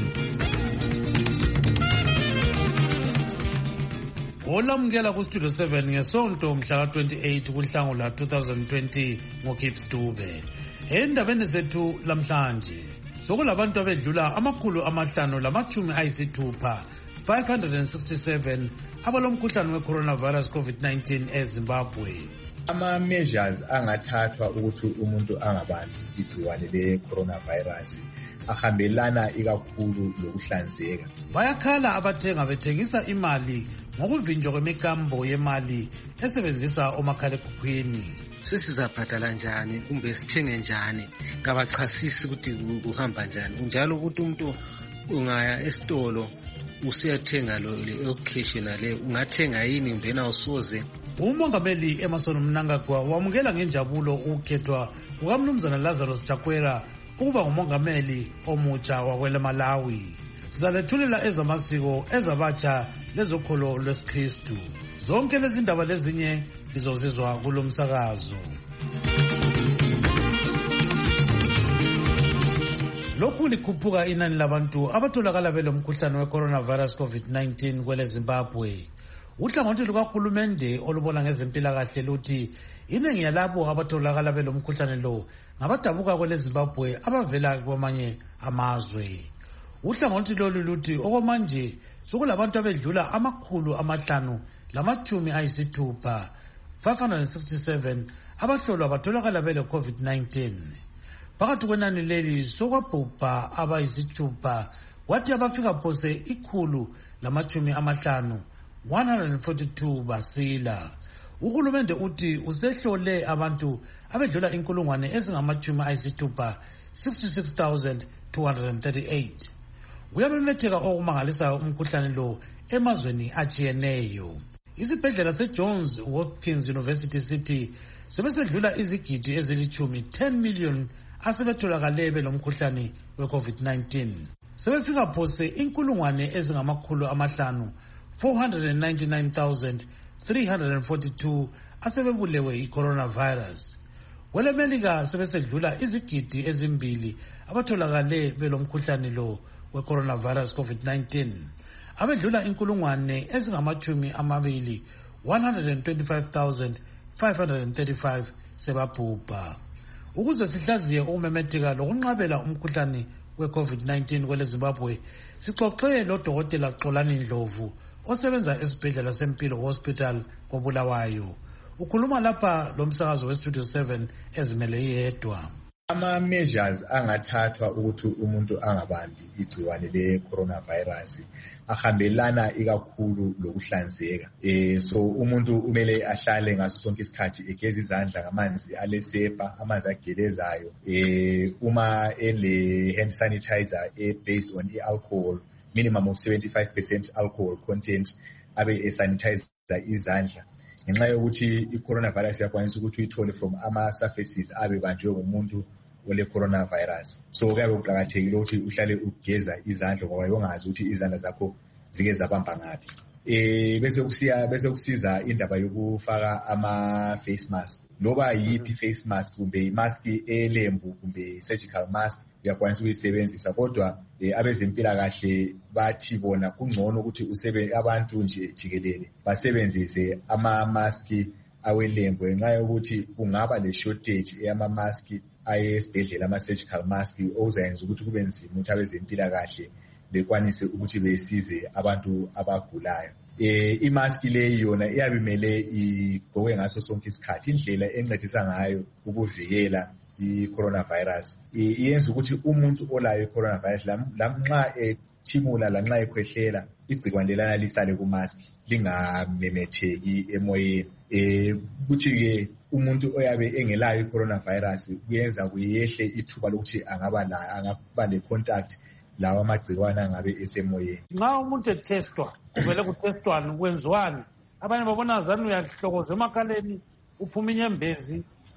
Olamukela ku Studio seven ngesonto mhla ka twenty-eight kuNhlangula two thousand twenty ngoKips Dube. Endabeni zethu lamhlanje sokulabantu abedlula amakhulu amahlanu lamachumi ayisithupha five hundred sixty-seven abalomkhuhlane we-coronavirus COVID nineteen eZimbabwe. Ama-measures angathathwa ukuthi umuntu angabambi igciwane le-coronavirus ahambelana ikakhulu lokuhlanzeka. Bayakhala abathenga bethengisa imali ngokuvinjwa kwemikambo yemali esebenzisa omakhalekhukhwini. Sesizabhadala njani kumbe sithenge njani ngabachasisi ukuthi kuhamba njani njalo ukuthi umuntu ungaya esitolo usiyathenga lo occasional ungathenga yini mbena usoze. Umongameli Emerson Mnangagwa wamukela ngenjabulo ukukhethwa kukaMnumzana Lazarus Chakwera ukuba ngumongameli omutsha wakwele Malawi. Sizalethulela ezamasiko ezabatsha lezokholo lwesikristu. Zonke lezi ndaba lezinye lizozizwa kulo msakazo. Lokhu likhuphuka inani labantu abatholakala belomkhuhlane we-coronavirus COVID nineteen kwele Zimbabwe. Uhlangothi lukahulumende olubona ngezempilakahle luthi iningi yalabo abatholakala belomkhuhlane lo ngabadabuka kwele Zimbabwe abavela kwamanye amazwe. Uhlangothi lolu luthi okwamanje sokulabantu abedlula amakhulu amahlanu lamachumi ayisithupha five hundred sixty-seven abahlolwa batholakala bele COVID nineteen. Phakathi kwenani leli sokwabhubha abayisithupha kwathi abafika phose ikhulu lamachumi amahlanu one hundred forty-two basila. Uhulumende uthi usehlole abantu abedlula inkulungwane ezingamachumi ayisithupha sixty-six thousand two hundred thirty-eight. Uyamemetheka okumangalisayo umkhuhlane lo emazweni achiyeneyo. Isibhedlela seJohns Hopkins University City sebesedlula izigidi ezilichumi ten million asebetholakale belomkhuhlane we-COVID nineteen. Sebefika phose inkulungwane ezingamakhulu amahlanu four hundred ninety-nine thousand three hundred forty-two asebebulewe i-coronavirus. Kwele Melika sebesedlula izigidi ezimbili abatholakale belomkhuhlane lo we-coronavirus COVID nineteen. Abedlula inkulungwane ezingamachumi amabili one hundred twenty-five thousand five hundred thirty-five sebabhubha. Ukuze sihlaziye ukumemetheka lokunqabela umkhuhlane we-COVID nineteen kwele Zimbabwe, sixoxe lo Dokotela Xolani Ndlovu osebenza esibhedlela sempilo hospital koBulawayo. Ukhuluma lapha lo msakazo we-Studio seven ezimele yedwa. Ama-measures angathathwa ukuthi umuntu angabambi igciwane le-coronavirus ahambelana ikakhulu lokuhlanzeka. Eh so umuntu umele ahlale ngaso sonke isikhathi egeza izandla ngamanzi alesepa, amanzi agelezayo. Eh uma ele hand sanitizer e based on alcohol, minimum of seventy-five percent alcohol content, abe esanitizer izandla. Ngenxa yokuthi i-coronavirus yakwanisa ukuthi uyithole from ama surfaces abe banjwe ngumuntu ole coronavirus. So kuyabe kuqakathekile ukuthi uhlale ugeza izandla ngoba yongazi ukuthi izandla zakho zike zabamba ngapi. Eh bese kusiya bese kusiza indaba yokufaka ama face mask. Loba yipi face mask kumbe imask elembu kumbe surgical mask uyakwanisa ukuyisebenzisa, kodwa abezempilakahle bathi bona kungcono ukuthi usebe abantu nje jikelele basebenzise ama mask awelembu ngenxa yokuthi kungaba le shortage eyama mask ayesibhedlela ama surgical mask okuzayenza ukuthi kube nzima ukuthi abezempilakahle bekwanise ukuthi besize abantu abagulayo. Eh imask le yona iyabimele igqoke ngaso sonke isikhathi. Indlela encedisa ngayo ukuvikela i-coronavirus iyenza ukuthi umuntu olayo i-coronavirus lamnxa ethimula lanxa ekhwehlela igcikwane lelana lisale kumask lingamemetheki emoyeni. Eh kuthi ke umuntu oyabe engelayo i-coronavirus kuyenza kuyehle ithuba lokuthi angaba la angaba le contact lawa amagcikwane angabe esemoyeni. Nxa umuntu etestwa kuvele kutestwana kwenziwani? Abanye babona zani uyahlokoza emakhaleni uphuma inyembezi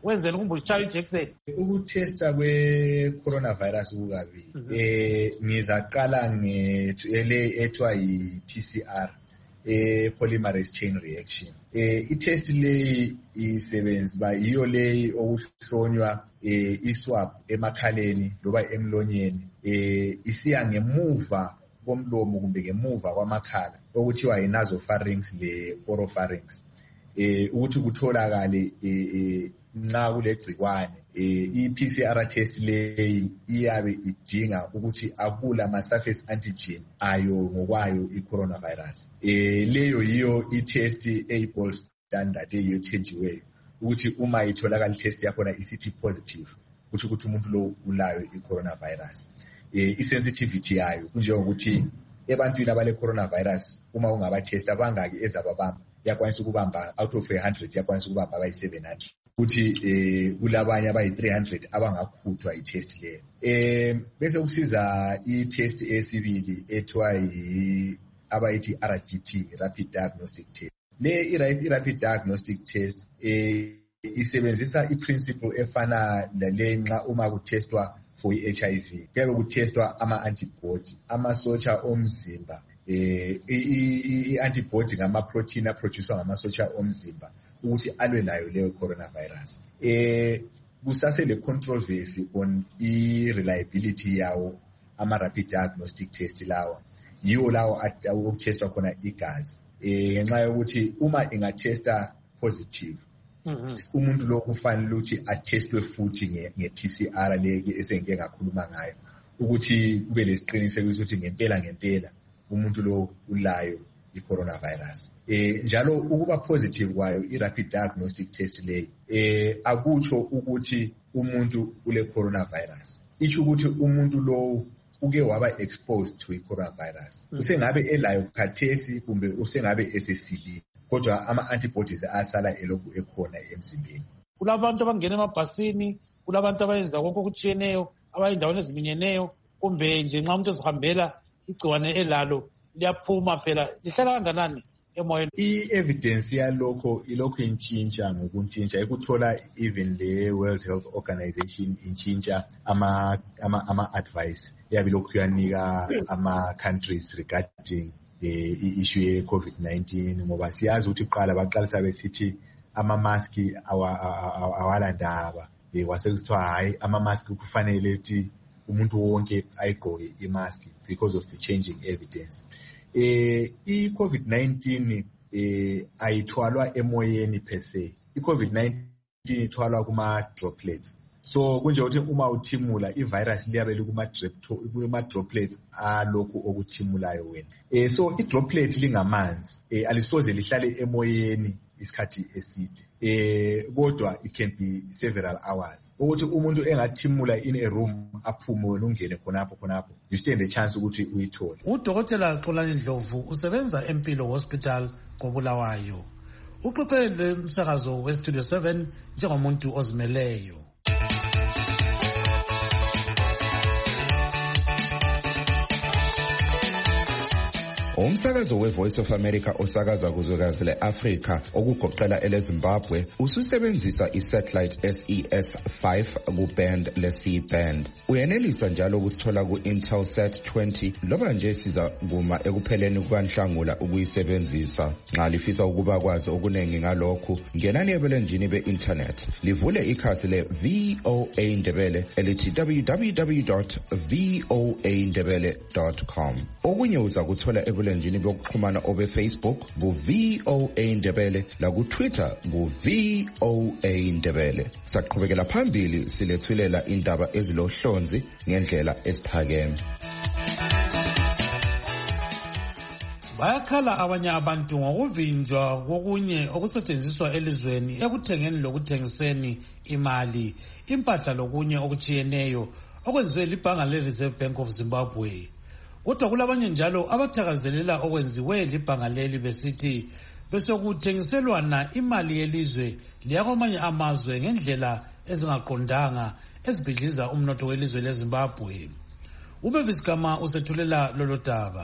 wenzeni kumbe ushaya ijekiseni? Ukutesta kwe-coronavirus kukabili. Eh, ngizaqala ngele ethiwa yi-P C R, eh, polymerase chain reaction. Eh, i-test leyi isebenza yiyo leyi okuhlonywa eh, iswab emakhaleni loba emlonyeni, eh, isiya ngemuva komlomo kumbe ngemuva kwamakhala okuthiwa yi-nasopharynx le-oropharynx. Eh, ukuthi kutholakale eh, nxa kulegcikwane. Eh, i-P C R test leyi iyabe idinga ukuthi akula ama-surface antigen ayo ngokwayo i-coronavirus. Eh, leyo yiyo i-test eyi-gold standard eyiyo ethenjiweyo ukuthi uma itholakala i-test yakhona i-C T positive kuthi ukuthi umuntu lo ulayo i-coronavirus. Eh, i-sensitivity yayo kunjengokuthi ebantwini abale-coronavirus uma ungabatest abangaki ezababamba yakwanisa ukubamba out of one hundred yakwanisa ukubamba abayi-seven hundred. Kuthi eh kulabanye abayi-three hundred abangakhuthwa i-test leyo. Eh bese kusiza i-test esibili ethiwa yi abayithi R D T, rapid diagnostic test. Le i-rapid diagnostic test eh isebenzisa i-principle efana lale nxa uma kutestwa for i-H I V. Kuyabe kutestwa ama-antibody, amasotsha omzimba. Eh i-antibody ngama-protein aproduced ngamasotsha omzimba ukuthi alwe nayo leyo coronavirus. Eh kusase le controversy on i-reliability yawo ama-rapid diagnostic test lawa. Yiwo lawo okutestwa khona igazi. Eh ngenxa yokuthi uma ingatesta positive, umuntu lo kufanele ukuthi atestwe futhi nge-P C R leke esengike ngakhuluma ngayo ukuthi kube lesiqiniseko ukuthi ngempela ngempela umuntu lo ulayo i-coronavirus. Eh njalo ukuba positive kwayo i-rapid diagnostic test leyi eh akutsho ukuthi umuntu ule coronavirus. Isho ukuthi umuntu lo uke waba exposed to i-coronavirus. Usengabe elayo khathesi kumbe usengabe esesili kodwa ama-antibodies asala elokhu ekhona emzimbeni. Kulabantu abangena emabhasini, kulabantu abayenza konke okutshiyeneyo, abayindaweni eziminyeneyo, kumbe nje nxa umuntu ezihambela igciwane elalo liyaphuma phela lihlala kanganani emoyeni? I-evidence yalokho ilokhu intshintsha ngokuntshintsha ekuthola even le World Health Organization intshintsha ama ama ama advice yabe lokhu yanika ama countries regarding the issue ye COVID nineteen ngoba siyazi ukuthi iqala baqalisa besithi ama mask awalandaba kwasekuthiwa hayi ama mask kufanele ukuthi umuntu wonke ayigqoke i-mask because of the changing evidence. Eh i-COVID nineteen eh ayithwalwa emoyeni per se. I-COVID nineteen ithwalwa kuma droplets. So kunje ukuthi uma uthimula ivirus liyabe likuma kuma droplets alokhu okuthimulayo wena. Eh so i-droplet lingamanzi, eh alisoze lihlale emoyeni isikhathi eside. Eh kodwa it can be several hours. Ukuthi umuntu engathimula in a room aphume wena ungene khonapho khonapho you stand a chance ukuthi uyithole. Udokotela Xolani Ndlovu usebenza eMpilo Hospital koBulawayo. Uqoqele umsakazo weStudio seven njengomuntu ozimeleyo. Umsakazo we-Voice of America osakaza kuzwekazi le-Afrika okugoqela ele-Zimbabwe ususebenzisa i-satellite S E S five ku-band le-C band. Uyenelisa njalo ukusithola ku-Intelsat twenty loba nje siza kuma ekupheleni kukaNhlangula ukuyisebenzisa. Nxa lifisa ukuba kwazi okuningi ngalokhu, ngenani ebulenjini be-internet. Livule ikhasi le-V O A Ndebele elithi w w w dot voa ndebele dot com. Okunye uza kuthola ebulenjini bokuxhumana obe Facebook ku V O A Ndebele la ku Twitter ku V O A Ndebele. Saqhubekela phambili silethulela indaba ezilohlonzi ngendlela esiphakeme. Bayakhala abanye abantu ngokuvinjwa kokunye okusetshenziswa elizweni ekuthengeni lokuthengiseni imali, impahla lokunye okuchiyeneyo okwenziwe libhanga le-Reserve Bank of Zimbabwe. Kodwa kulabanye njalo abathakazelela okwenziwe libhanga leli besithi besokuthengiselwana imali yelizwe liyakwamanye amazwe ngendlela ezingaqondanga ezibhidliza umnotho welizwe leZimbabwe. Ubevis Gama usethulela lolo daba.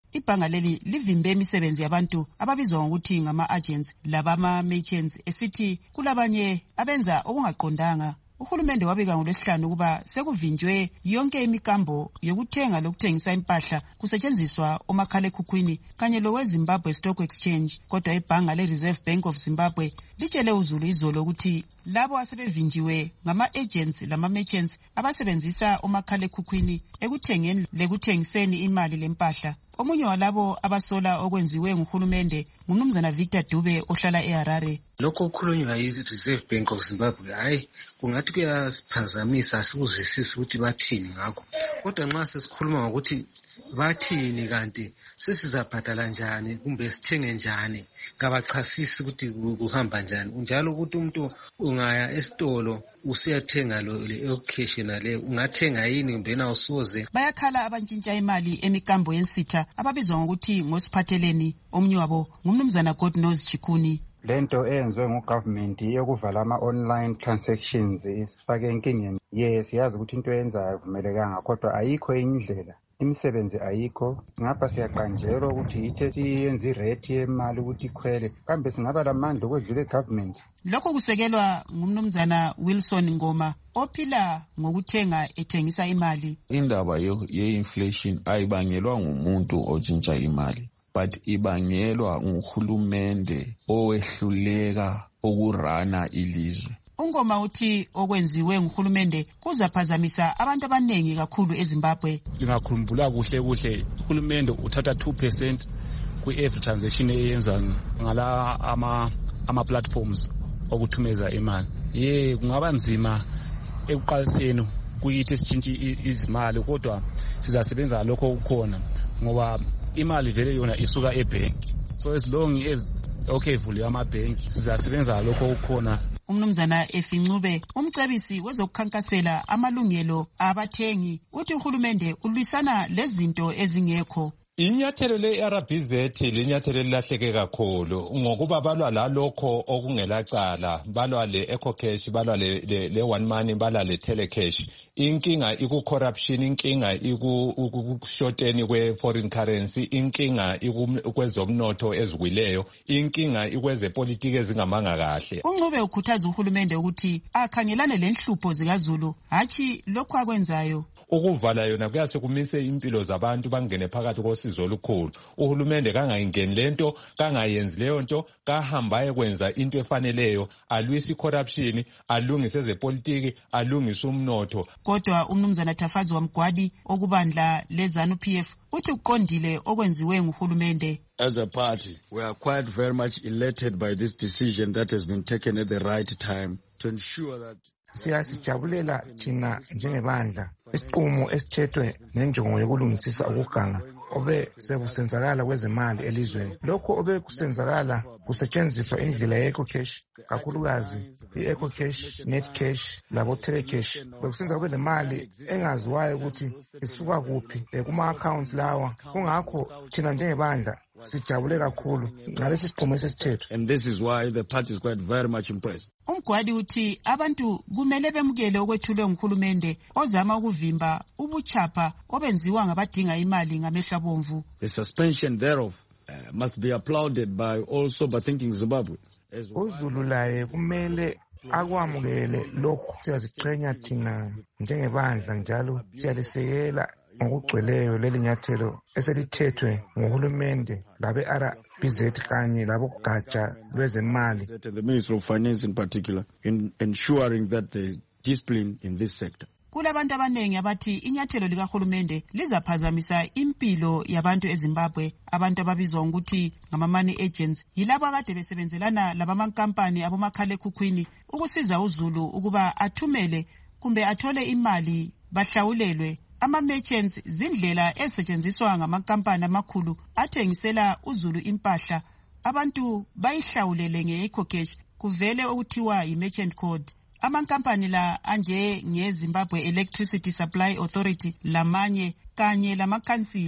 ibhanga leli livimbe imisebenzi yabantu ababizwa ngokuthi ngama-agents labama-merchants esithi kulabanye abenza okungaqondanga. Uhulumende wabika ngolwesihlanu ukuba sekuvinjwe yonke imikambo yokuthenga lokuthengisa impahla kusetshenziswa omakhalekhukhwini kanye loweZimbabwe Stock Exchange. Kodwa ibhanga le-Reserve Bank of Zimbabwe litshele uZulu izolo ukuthi labo asebevinjiwe ngama-agents lama-merchants abasebenzisa omakhalekhukhwini ekuthengeni lekuthengiseni imali lempahla. Omunye walabo abasola okwenziwe nguhulumende ngumnumzana Victor Dube ohlala eHarare. Lokho okukhulunywa yi-Reserve Bank of Zimbabwe hayi kungathi kuyasiphazamisa sikuzwisisa ukuthi bathini ngakho. Kodwa nxa sesikhuluma ngokuthi bathini kanti sesizabhadala njani kumbe sithenge njani kabachasisi ukuthi kuhamba njani. Unjalo ukuthi umuntu ungaya esitolo usiyathenga lo le occasional le ungathenga yini kumbe na usoze. Bayakhala abantshintsha imali emikambo yensitha ababizwa ngokuthi ngosiphatheleni. Omunye wabo ngumnumzana Godnose Chikuni. Lento eyenziwe ngugovernment yokuvala ama-online transactions isifake enkingeni. Yes, siyazi ukuthi into eyenzayo akuvumelekanga kodwa ayikho indlela. Imisebenzi ayikho. Ngapha siyaqanjelwa ukuthi yithe siyenze irate yemali ukuthi ikhwele. Kambe singaba lamandla okwedlula egovernment. Lokho kusekelwa ngumnumzana Wilson Ngoma ophila ngokuthenga ethengisa imali. Indaba ye-inflation ayibangelwa ngumuntu otshintsha imali, but ibangelwa nguhulumende owehluleka ukurana ilizwe. Ungoma uthi okwenziwe nguhulumende kuzaphazamisa abantu abanengi kakhulu eZimbabwe. Ngakhumbula kuhle kuhle uhulumende uthatha two percent ku-every transaction eyenzwa ngala ama ama platforms okuthumeza imali. Ye kungaba nzima ekuqaliseni kuyithi sitshintshe izimali kodwa sizasebenza lokho okukhona ngoba imali vele yona isuka ebhenki. So as long as okay vule amabhenki sizasebenza lokho okukhona. Umnumzana Efincube umcebisi wezokukhankasela amalungelo abathengi uthi uhulumende ulwisana lezinto ezingekho. Inyathelo le-R B Z linyathelo elilahleke kakhulu ngokuba balwa lalokho okungelacala, balwa le-ecocash, balwa le-one money, balwa le-telecash. Inkinga iku-corruption, inkinga iku-shorteni kwe-foreign currency, inkinga ikwezomnotho eziwileyo, inkinga ikwezepolitiki ezingamanga kahle. Uncube ukhuthaza uhulumende ukuthi akhangelane lenhlupho zikaZulu, hatshi lokho akwenzayo. Ukuvala yona kuyase kumise impilo zabantu bangene phakathi kosizo olukhulu. Uhulumende kangayingeni lento, kangayenzi leyo nto, kahamba ekwenza into efaneleyo, alwisa icorruption, alungise ezepolitiki, alungise umnotho. Kodwa umnumzana Tafazi wamgwadi okubandla leZANU P F uthi uqondile okwenziwe nguhulumende. As a party, we are quite very much elated by this decision that has been taken at the right time to ensure that siyasijabulela thina njengebandla isiqumo esithethwe nenjongo yokulungisisa ukuganga obe sekusenzakala kwezemali elizweni. Lokho obe kusenzakala kusetshenziswa indlela ye-ecocash, kakhulukazi i-ecocash, netcash labo telecash. Bekusenza kube nemali engaziwayo ukuthi isuka kuphi kuma-accounts lawa. Kungakho thina njengebandla sijabule kakhulu ngalesi siqumo esithethwe. And this is why the party is quite very much impressed. Umgwadi uthi abantu kumele bemukele okwethulwe nguhulumende ozama ukuvimba ubuchapha obenziwa ngabadinga imali ngamehla bomvu. The suspension thereof uh, must be applauded by all sober-thinking Zimbabwe. uZulu laye kumele akwamukele lokhu. Siyaziqhenya thina njengebandla njalo siyalisekela ngokugcweleyo leli nyathelo eselithethwe nguhulumende labe-R B Z kanye labogatsha lwezemali. The Ministry of Finance in particular in ensuring that there is discipline in this sector. Kulabantu abanengi abathi inyathelo likahulumende lizaphazamisa impilo yabantu eZimbabwe. Abantu ababizwa ngokuthi ngama-money agents yilabo akade besebenzelana labamankampani abomakhalekhukhwini ukusiza uZulu ukuba athumele kumbe athole imali bahlawulelwe. Ama-merchants zindlela ezisetshenziswa ngamankampani amakhulu athengisela uZulu impahla. Abantu bayihlawulele nge-ecocash kuvele okuthiwa yi-merchant code. Amankampani la anje ngeZimbabwe Electricity Supply Authority lamanye kanye lamakhansili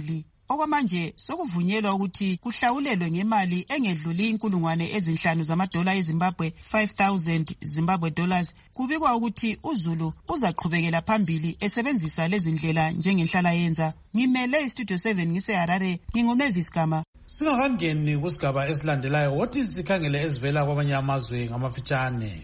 okwamanje sokuvunyelwa ukuthi kuhlawulelwe ngemali engedluli inkulungwane ezinhlanu zamadola eZimbabwe five thousand Zimbabwe dollars. Kubikwa ukuthi uZulu uzaqhubekela phambili esebenzisa lezi ndlela njengenhlala yenza. Ngimele iStudio seven ngise Harare, nginguMavis Gama. Singakangeni kusigaba esilandelayo wothi sikhangele ezivela kwamanye amazwe ngamafitshane.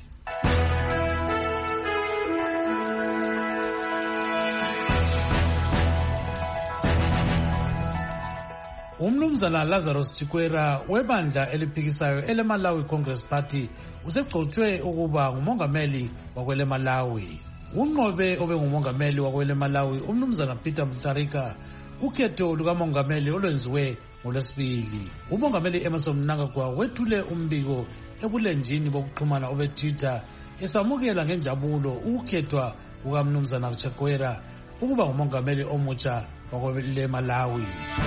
Umnumzana Lazarus Chikwera webandla eliphikisayo eleMalawi Congress Party usegcotshwe ukuba ngumongameli wakwele Malawi. Unqobe obe ngumongameli wakwele Malawi umnumzana Peter Mutharika ukhetho lukamongameli olwenziwe ngolwesibili. Umongameli Emmerson Mnangagwa wethule umbiko ebulenjini bokuxhumana obe Twitter esamukela ngenjabulo ukukhethwa kukamnumzana Chikwera ukuba ngumongameli omutsha wakwele Malawi.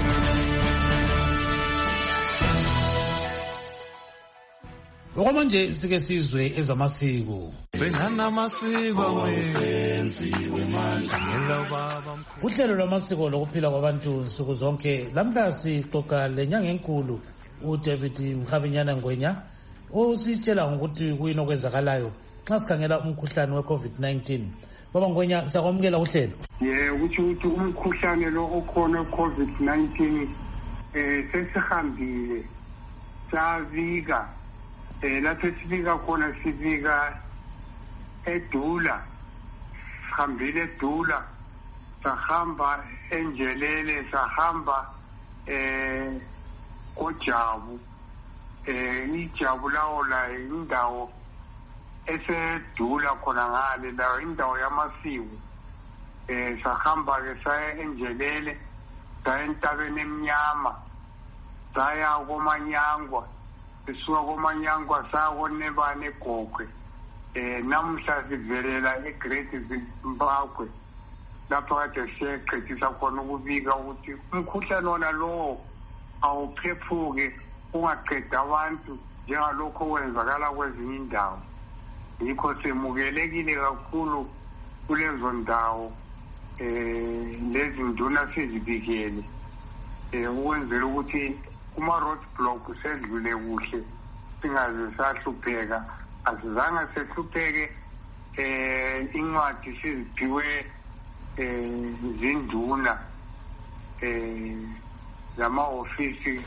Okwamanje sike sizwe ezamasiko. Uhlelo lwamasiko lokuphila kwabantu nsuku zonke lamhla sixoxa lenyanga enkulu uDavid Mkhabinyana Ngwenya ositshela ngokuthi kuyini okwenzakalayo xa sikhangela umkhuhlane we-COVID nineteen. Baba Ngwenya, siyakwamukela uhlelo. Ye ukuthi ukuthi umkhuhlane lo okhona we-COVID nineteen eh sesihambile savika. Eh lapho sifika khona sifika eDula, sihambile eDula, sahamba enjelele, sahamba eh koJabu, eh iJabu lawo la indawo esedula khona ngale la indawo yamasiko. Eh sahamba ke saya enjelele, saya entabeni emnyama, saya koManyangwa. Sisuka koManyangwa sakonebane eGogwe. Eh namhla sivelela eGreat Zimbabwe. Lapho kade siyeqedisa khona ukubika ukuthi umkhuhlane wona lo awuphephuke ungaqeda abantu njengalokho kwenzakala kwezinye indawo. Yikho semukelekile kakhulu kulezo ndawo eh lezi nduna sizibikele eh ukwenzela ukuthi kuma road block sedlule kuhle singaze sahlupheka. Asizange sehlupheke eh incwadi siziphiwe eh zinduna eh lama office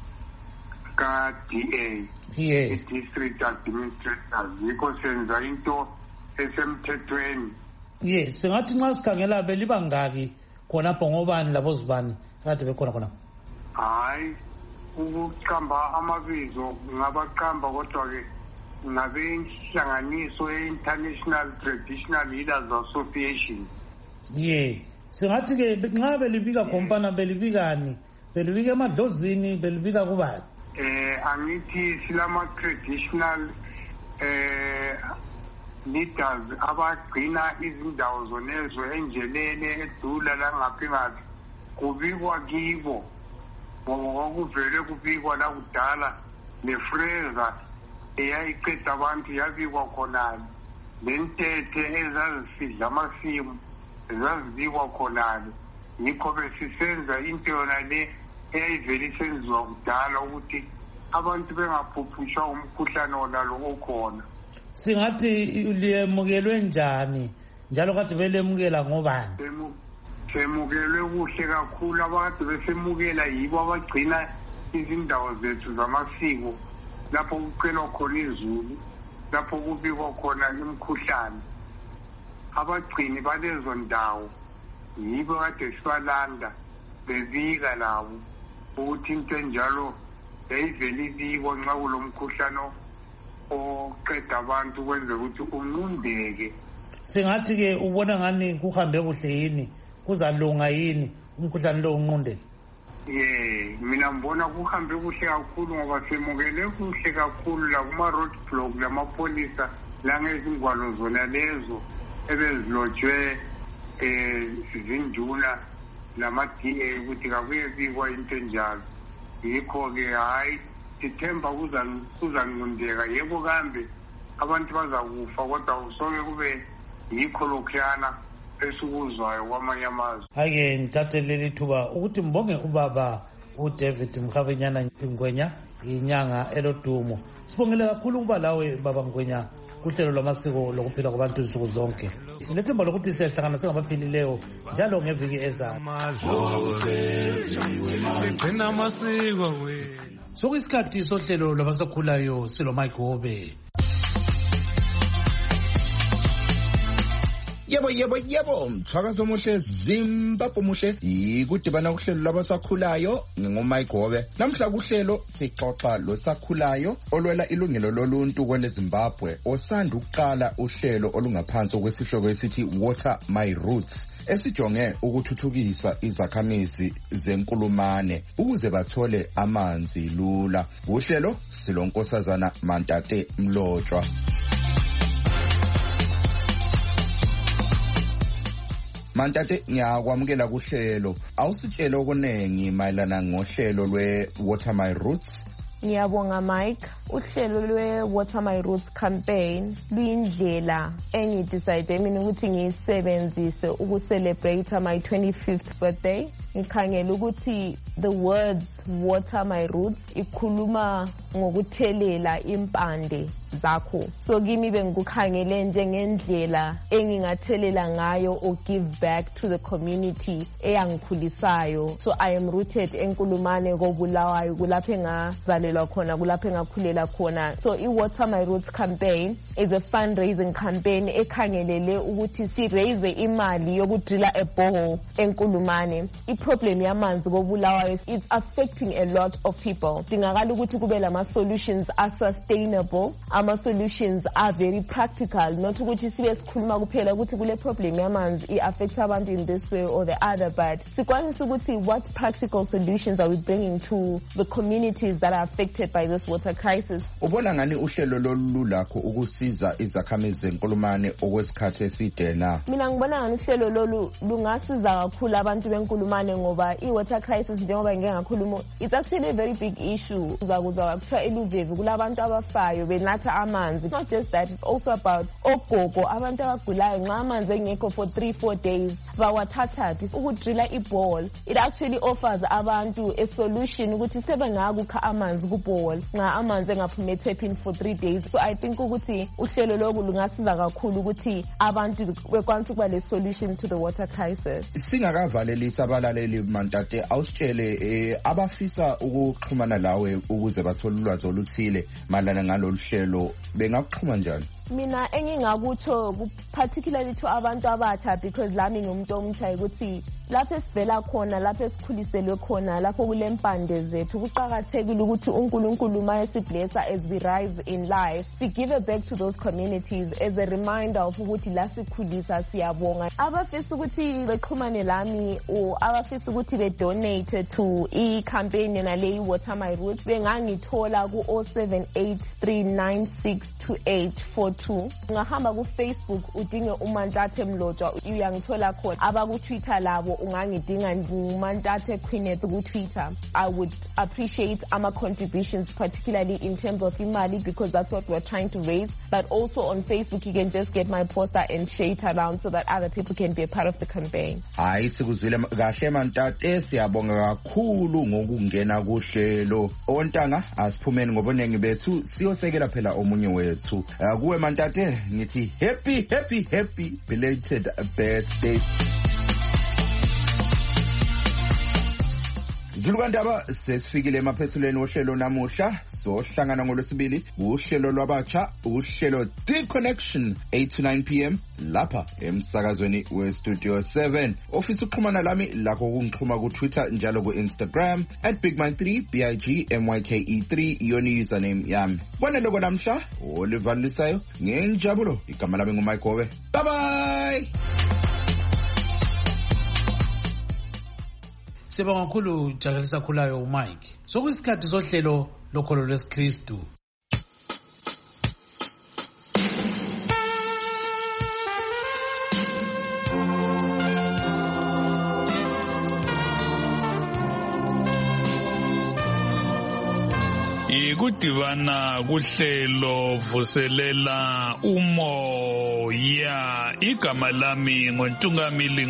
ka D A, yeah, district administrators. Yikho senza into esemthethweni. Yes, singathi nxa sikhangela beliba ngaki khona pho ngobani labo zibani kade bekhona khona. Hayi ukuqamba amabizo ngabaqamba kodwa ke ngabe inhlanganiso ye-International Traditional Leaders Association. Yeah, singathi ke nxa belibika kompana belibikani, belibika emadlozini, belibika kubani? Eh angithi silama traditional eh leaders abagcina izindawo zonezo enjelele eDula la ngaphi ngathi kubikwa kibo ngoba kuvele kubikwa la kudala nefreza eyayiqeda abantu yabikwa khonale lentethe ezazisidla amasimu ezazibikwa khonale. Yikho besisenza into yona le eyayivele isenziwa kudala ukuthi abantu bengaphuphishwa umkhuhlane wona lo okhona. Singathi liyemukelwe njani njalo kade belemukela ngobani? Semukelwe kuhle kakhulu, abakade besemukela yibo abagcina izindawo zethu zamasiko lapho kucelwa khona izulu, lapho kubikwa khona imikhuhlane. Abagcini balezo ndawo yibo kade sibalanda bebika labo ukuthi into enjalo yayivele ibikwa nxa kulomkhuhlane oqeda abantu kwenzela ukuthi unqundeke. Singathi ke ubona ngani kuhambe kuhle yini, kuzalunga yini umkhuhlane lo unqundeke? Yeah, mina ngibona kuhambe kuhle kakhulu ngoba semukele kuhle kakhulu la kuma road block lamapolisa langezingwalo zona lezo ebezilotshwe eh zinduna nama D A ukuthi kabuye bikwa into enjalo. Yikho ke hayi sithemba kuza kuzanqundeka. Yebo kambe abantu bazakufa kodwa usoke kube yikho lokhuyana esikuzwayo kwamanye amazwe. Ake ngithathe leli thuba ukuthi mbonge ubaba uDavid Mkhavenyana Ngwenya inyanga elodumo. Sibongele kakhulu ukuba lawe baba Ngwenya kuhlelo lwamasiko lokuphila kwabantu insuku zonke. Sinethemba lokuthi siyahlangana sengabaphilileyo njalo ngeviki ezayo. Sokuyisikhathi sohlelo lwabasakhulayo silo Mike Hobe. Yebo yebo yebo mthakazo omuhle Zimbabwe muhle ikudibana kuhlelo labasakhulayo ngingomike Hobe. Namhla kuhlelo sixoxa losakhulayo olwela ilungelo loluntu kwele Zimbabwe osanda ukuqala uhlelo olungaphansi kwesihloko esithi Water My Roots esijonge ukuthuthukisa izakhamizi zenkulumane ukuze bathole amanzi lula. Uhlelo silonkosazana Mantate Mlotshwa. Mantate ngiyakwamukela kuhlelo. Awusitshele okunengi mayelana ngohlelo lwe Water My Roots. Ngiyabonga Mike. Uhlelo lwe Water My Roots campaign luyindlela engidecide mina ukuthi ngiyisebenzise ukucelebrate my twenty-fifth birthday. Ngikhangela ukuthi the words Water My Roots ikhuluma ngokuthelela impande zakho. So kimi bengikukhangele njengendlela engingathelela ngayo or give back to the community eyangikhulisayo. So I am rooted enkulumane koBulawayo kulapho engazalelwa khona kulapho engakhulela khona. So I Water My Roots campaign is a fundraising campaign ekhangelele ukuthi si raise imali yokudrilla a borehole enkulumane. I problem yamanzi koBulawayo it's affecting a lot of people. Dingakala ukuthi kube lama solutions are sustainable. Ama solutions are very practical, not ukuthi sibe sikhuluma kuphela ukuthi kule problem yamanzi I affect abantu in this way or the other, but sikwanisa ukuthi what practical solutions are we bringing to the communities that are affected by this water crisis. Ubona ngani uhlelo lolu lakho ukusiza izakhamizi zenkulumane okwesikhathi eside na? Mina ngibona ngani uhlelo lolu lungasiza kakhulu abantu benkulumane ngoba I water crisis njengoba ngeke ngakhuluma it's actually a very big issue. Uzakuzwa kuthiwa eLuvevu kulabantu abafayo benatha amanzi. It's not just that, it's also about ogogo abantu abagulayo nxa amanzi engekho for three four days bawathatha ukudrilla iball. It actually offers abantu a solution ukuthi sebengakukha amanzi kuball nxa amanzi engaphumi etaphini for three days. So I think ukuthi uhlelo loku lungasiza kakhulu ukuthi abantu bekwanisa ukuba le solution to the water crisis. Singakavalelisa abalaleli Mantate awusitshele eh, abafisa ukuxhumana lawe ukuze bathole ulwazi oluthile malana ngalolu hlelo bengakuxhuma njani? Mina engingakutho particularly to abantu abatsha because lami ngumuntu omtsha ukuthi lapho esivela khona lapho esikhuliselwe khona lapho kulempande zethu kuqhakathekile ukuthi uNkulunkulu mayesiblessa as we rise in life we give it back to those communities as a reminder of ukuthi la sikhulisa siyabonga. Abafisa ukuthi bexhumane lami or abafisa ukuthi be donate to I campaign nale Water My Roots bengangithola ku zero seven eight three nine six two eight four two. Ungahamba ku Facebook udinge uMantate Mlotshwa uyangithola khona. Aba ku Twitter labo ungangidinga uMantate Queeneth ku Twitter. I would appreciate our contributions particularly in terms of imali because that's what we're trying to raise, but also on Facebook you can just get my poster and share it around so that other people can be a part of the campaign. Hayi sikuzwile kahle Mantate siyabonga kakhulu ngokungena kuhlelo. Ontanga asiphumeni ngobonengi bethu siyosekela phela omunye wethu. Kuwe Mantate ngithi happy happy happy belated birthday. Zulukandaba sesifikile emaphethulweni ohlelo namuhla sohlangana ngolwesibili uhlelo lwabatsha uhlelo The Connection eight to nine p m lapha emsakazweni we Studio seven. Ofisa uxhumana lami lakho kungixhuma ku Twitter njalo ku Instagram at big man three b i g m y k e three yoni username yami. Bona lokho namhla Oliver Lisayo ngenjabulo igama lami nguMike Hobe. Bye bye. Sibonga kakhulu Jakalisa Khulayo uMike. Sokuyisikhathi sohlelo lokholo lwesiKristu. Ikudibana kuhlelo vuselela umoya. umoya. Igama lami nguNtungamili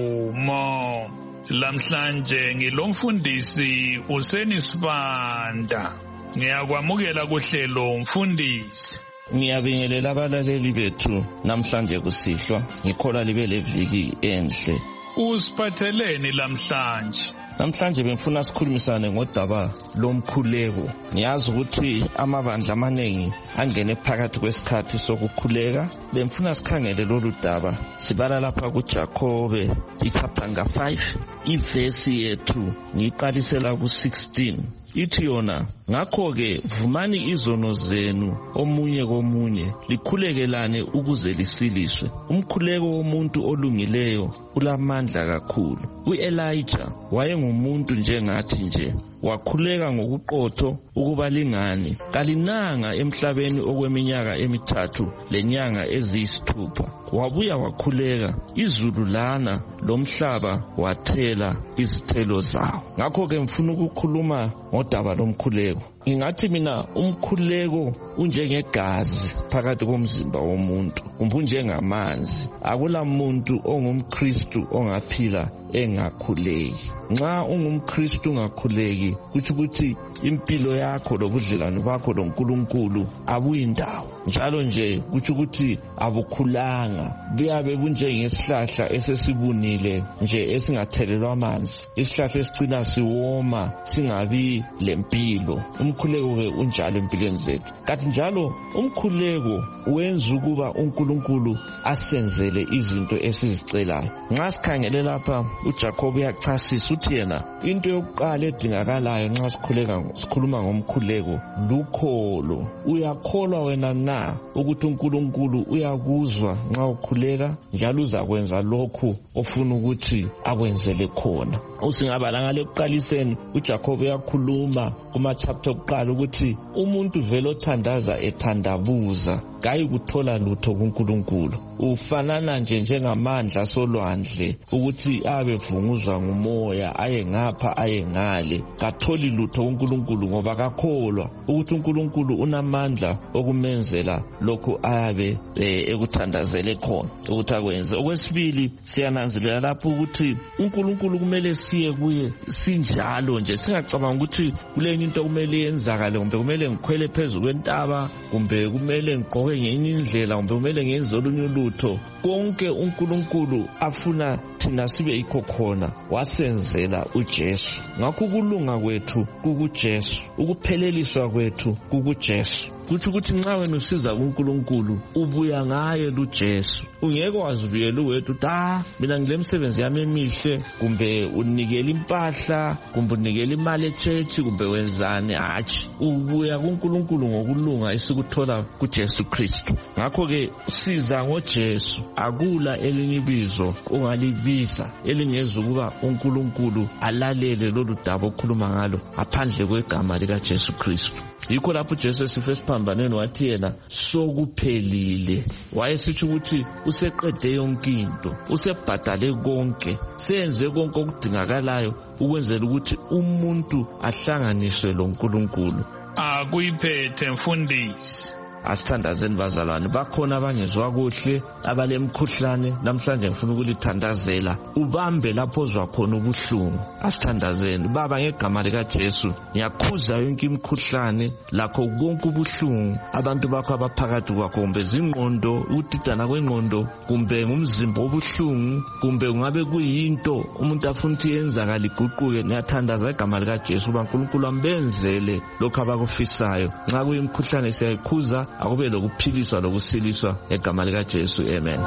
Nkomo. Lamhlanje ngilomfundisi Useni Sibanda. Ngiyakwamukela kuhlelo mfundisi. Ngiyabingelela abalaleli bethu namhlanje kusihlwa. Ngikhola libe leviki enhle. Usiphatheleni lamhlanje? Namhlanje bengifuna sikhulumisane ngodaba lomkhuleko. Ngiyazi ukuthi amabandla amaningi angene phakathi kwesikhathi sokukhuleka. Bengifuna sikhangele lolu daba. Sibala lapha kuJakobe ichapter number five, ivesi yethu ngiqalisela ku sixteen. Ithi yona, ngakho-ke vumani izono zenu omunye komunye, likhulekelane ukuze lisiliswe. Umkhuleko womuntu olungileyo ulamandla kakhulu. U-Elijah wayengumuntu njengathi nje, wakhuleka ngokuqotho ukuba lingani. Kalinanga emhlabeni okweminyaka emithathu lenyanga eziyisithupha. Wabuya wakhuleka, izulu lana lomhlaba wathela izithelo zawo. Ngakho-ke mfuna ukukhuluma ngodaba lomkhuleko. Ngingathi mina umkhuleko unjengegazi phakathi komzimba womuntu, unjengamanzi. Akula muntu ongumKristu ongaphila engakhuleki. Nxa ungumKristu ungakhuleki, kuthi ukuthi impilo yakho lobudlelwano bakho loNkulunkulu abuyindawo. Njalo nje kuthi ukuthi abukhulanga, buyabe bunjengesihlahla esesibunile nje esingathelelwa amanzi, isihlahla esicina siwoma singabi lempilo. Umkhuleko-ke unjalo empilweni zethu. Kanti njalo umkhuleko wenza ukuba uNkulunkulu asenzele izinto esizicelayo. Nxa sikhangele lapha uJakobe uyachasisa uthi yena into yokuqala edingakalayo nxa sikhuleka sikhuluma ngomkhuleko lukholo. Uyakholwa wena na ukuthi uNkulunkulu uyakuzwa nxa ukhuleka, njalo uzakwenza lokhu ofuna ukuthi akwenzele khona. Usingabala ngale kuqaliseni uJakobe uyakhuluma kuma chapter okuqala ukuthi umuntu vele othandaza ethandabuza kayi kuthola lutho kuNkulunkulu. Ufanana nje njengamandla solwandle ukuthi abe vunguzwa ngumoya aye ngapha aye ngale, katholi lutho kuNkulunkulu ngoba kakholwa ukuthi uNkulunkulu unamandla okumenzela lokho ayabe e, ekuthandazele khona ukuthi akwenze. Okwesibili, siyananzelela lapho ukuthi uNkulunkulu kumele siye kuye sinjalo nje, singacabanga ukuthi kulenye into kumele yenzakale, kumbe kumele ngikhwele phezulu kwentaba, kumbe kumele ngigqoke ngenye indlela, kumbe kumele ngenze olunye lutho. Konke uNkulunkulu afuna thina sibe yikho khona wasenzela uJesu. Ngakho kulunga kwethu kukuJesu, ukupheleliswa kwethu kukuJesu. Kuthi ukuthi nxa wena usiza kuNkulunkulu ubuya ngaye luJesu. Ungeke wazibuyela uwethu uthi ah mina ngile msebenzi yami emihle, kumbe unikela impahla, kumbe unikela imali echechi, kumbe wenzani. Hatshi, ubuya kuNkulunkulu ngokulunga esikuthola kuJesu Kristu. Ngakho-ke siza ngoJesu. Akula elinye ibizo ongalibiza elingeza ukuba uNkulunkulu alalele lolu daba okhuluma ngalo aphandle kwegama likaJesu Kristu. Yikho lapho uJesu esife esiphambanweni wathi yena sokuphelile. Wayesitsho ukuthi useqede yonke into, usebhadale konke, senze konke okudingakalayo ukwenzela ukuthi umuntu ahlanganiswe loNkulunkulu. Akuyiphethe mfundisi. Asithandazeni bazalwane, bakhona abangezwa kuhle, abalemkhuhlane. Namhlanje ngifuna ukulithandazela ubambe lapho ozwa khona ubuhlungu. Asithandazeni baba, ngegama likaJesu ngiyakhuza yonke imkhuhlane, lakho konke ubuhlungu abantu bakho abaphakathi kwakho, kumbe zingqondo, ukudidana kwengqondo, kumbe ngumzimba obuhlungu, kumbe kungabe kuyinto umuntu afuna ukuthi yenzakale iguquke. Ngiyathandaza igama likaJesu uba uNkulunkulu ambenzele lokho abakufisayo. Nxa kuyimkhuhlane siyayikhuza, akube lokuphiliswa lokusiliswa egama likaJesu. Amen.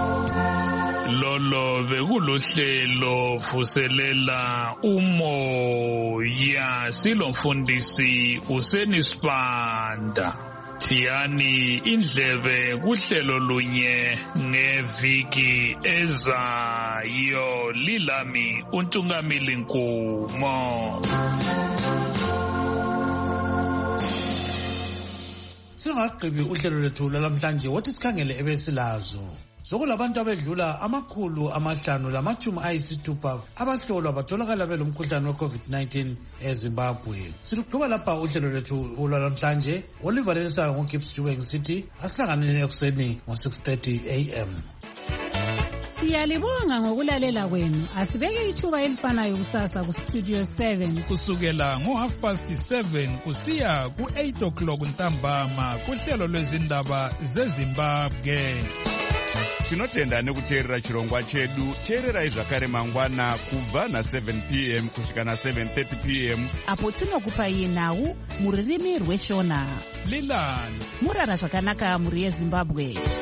Lolo bekuluhlelo vuselela umoya, silomfundisi Useni Sibanda. Thiyani indlebe kuhlelo lunye ngeviki ezayo. Lilami uNtungamili Nkomo. Singaqhibi uhlelo lethu lamhlanje wothi sikhangele ebesilazo. sokulabantu abedlula amakhulu amahlanu lamachumi ayisithupha abahlolwa batholakala belomkhuhlane we-covid nineteen ezimbabwe. Siluqhuba lapha uhlelo lwethu olwalamhlanje olivaleliswayo ngoGibbs Jubeng City. Asihlanganeni ekuseni ngo-six thirty a m Siyalibonga ngokulalela kwenu. Asibeke ithuba elifanayo kusasa ku Studio seven kusukela ngo half past seven kusiya ku eight o'clock ntambama kuhlelo lwezindaba zeZimbabwe. Tinotenda nekuteerera chirongwa chedu. Teererai zvakare mangwana kubva na seven p m kusvika na seven thirty p m apo tinokupai nhau muririmi rweshona. Lilani murara zvakanaka muri yeZimbabwe.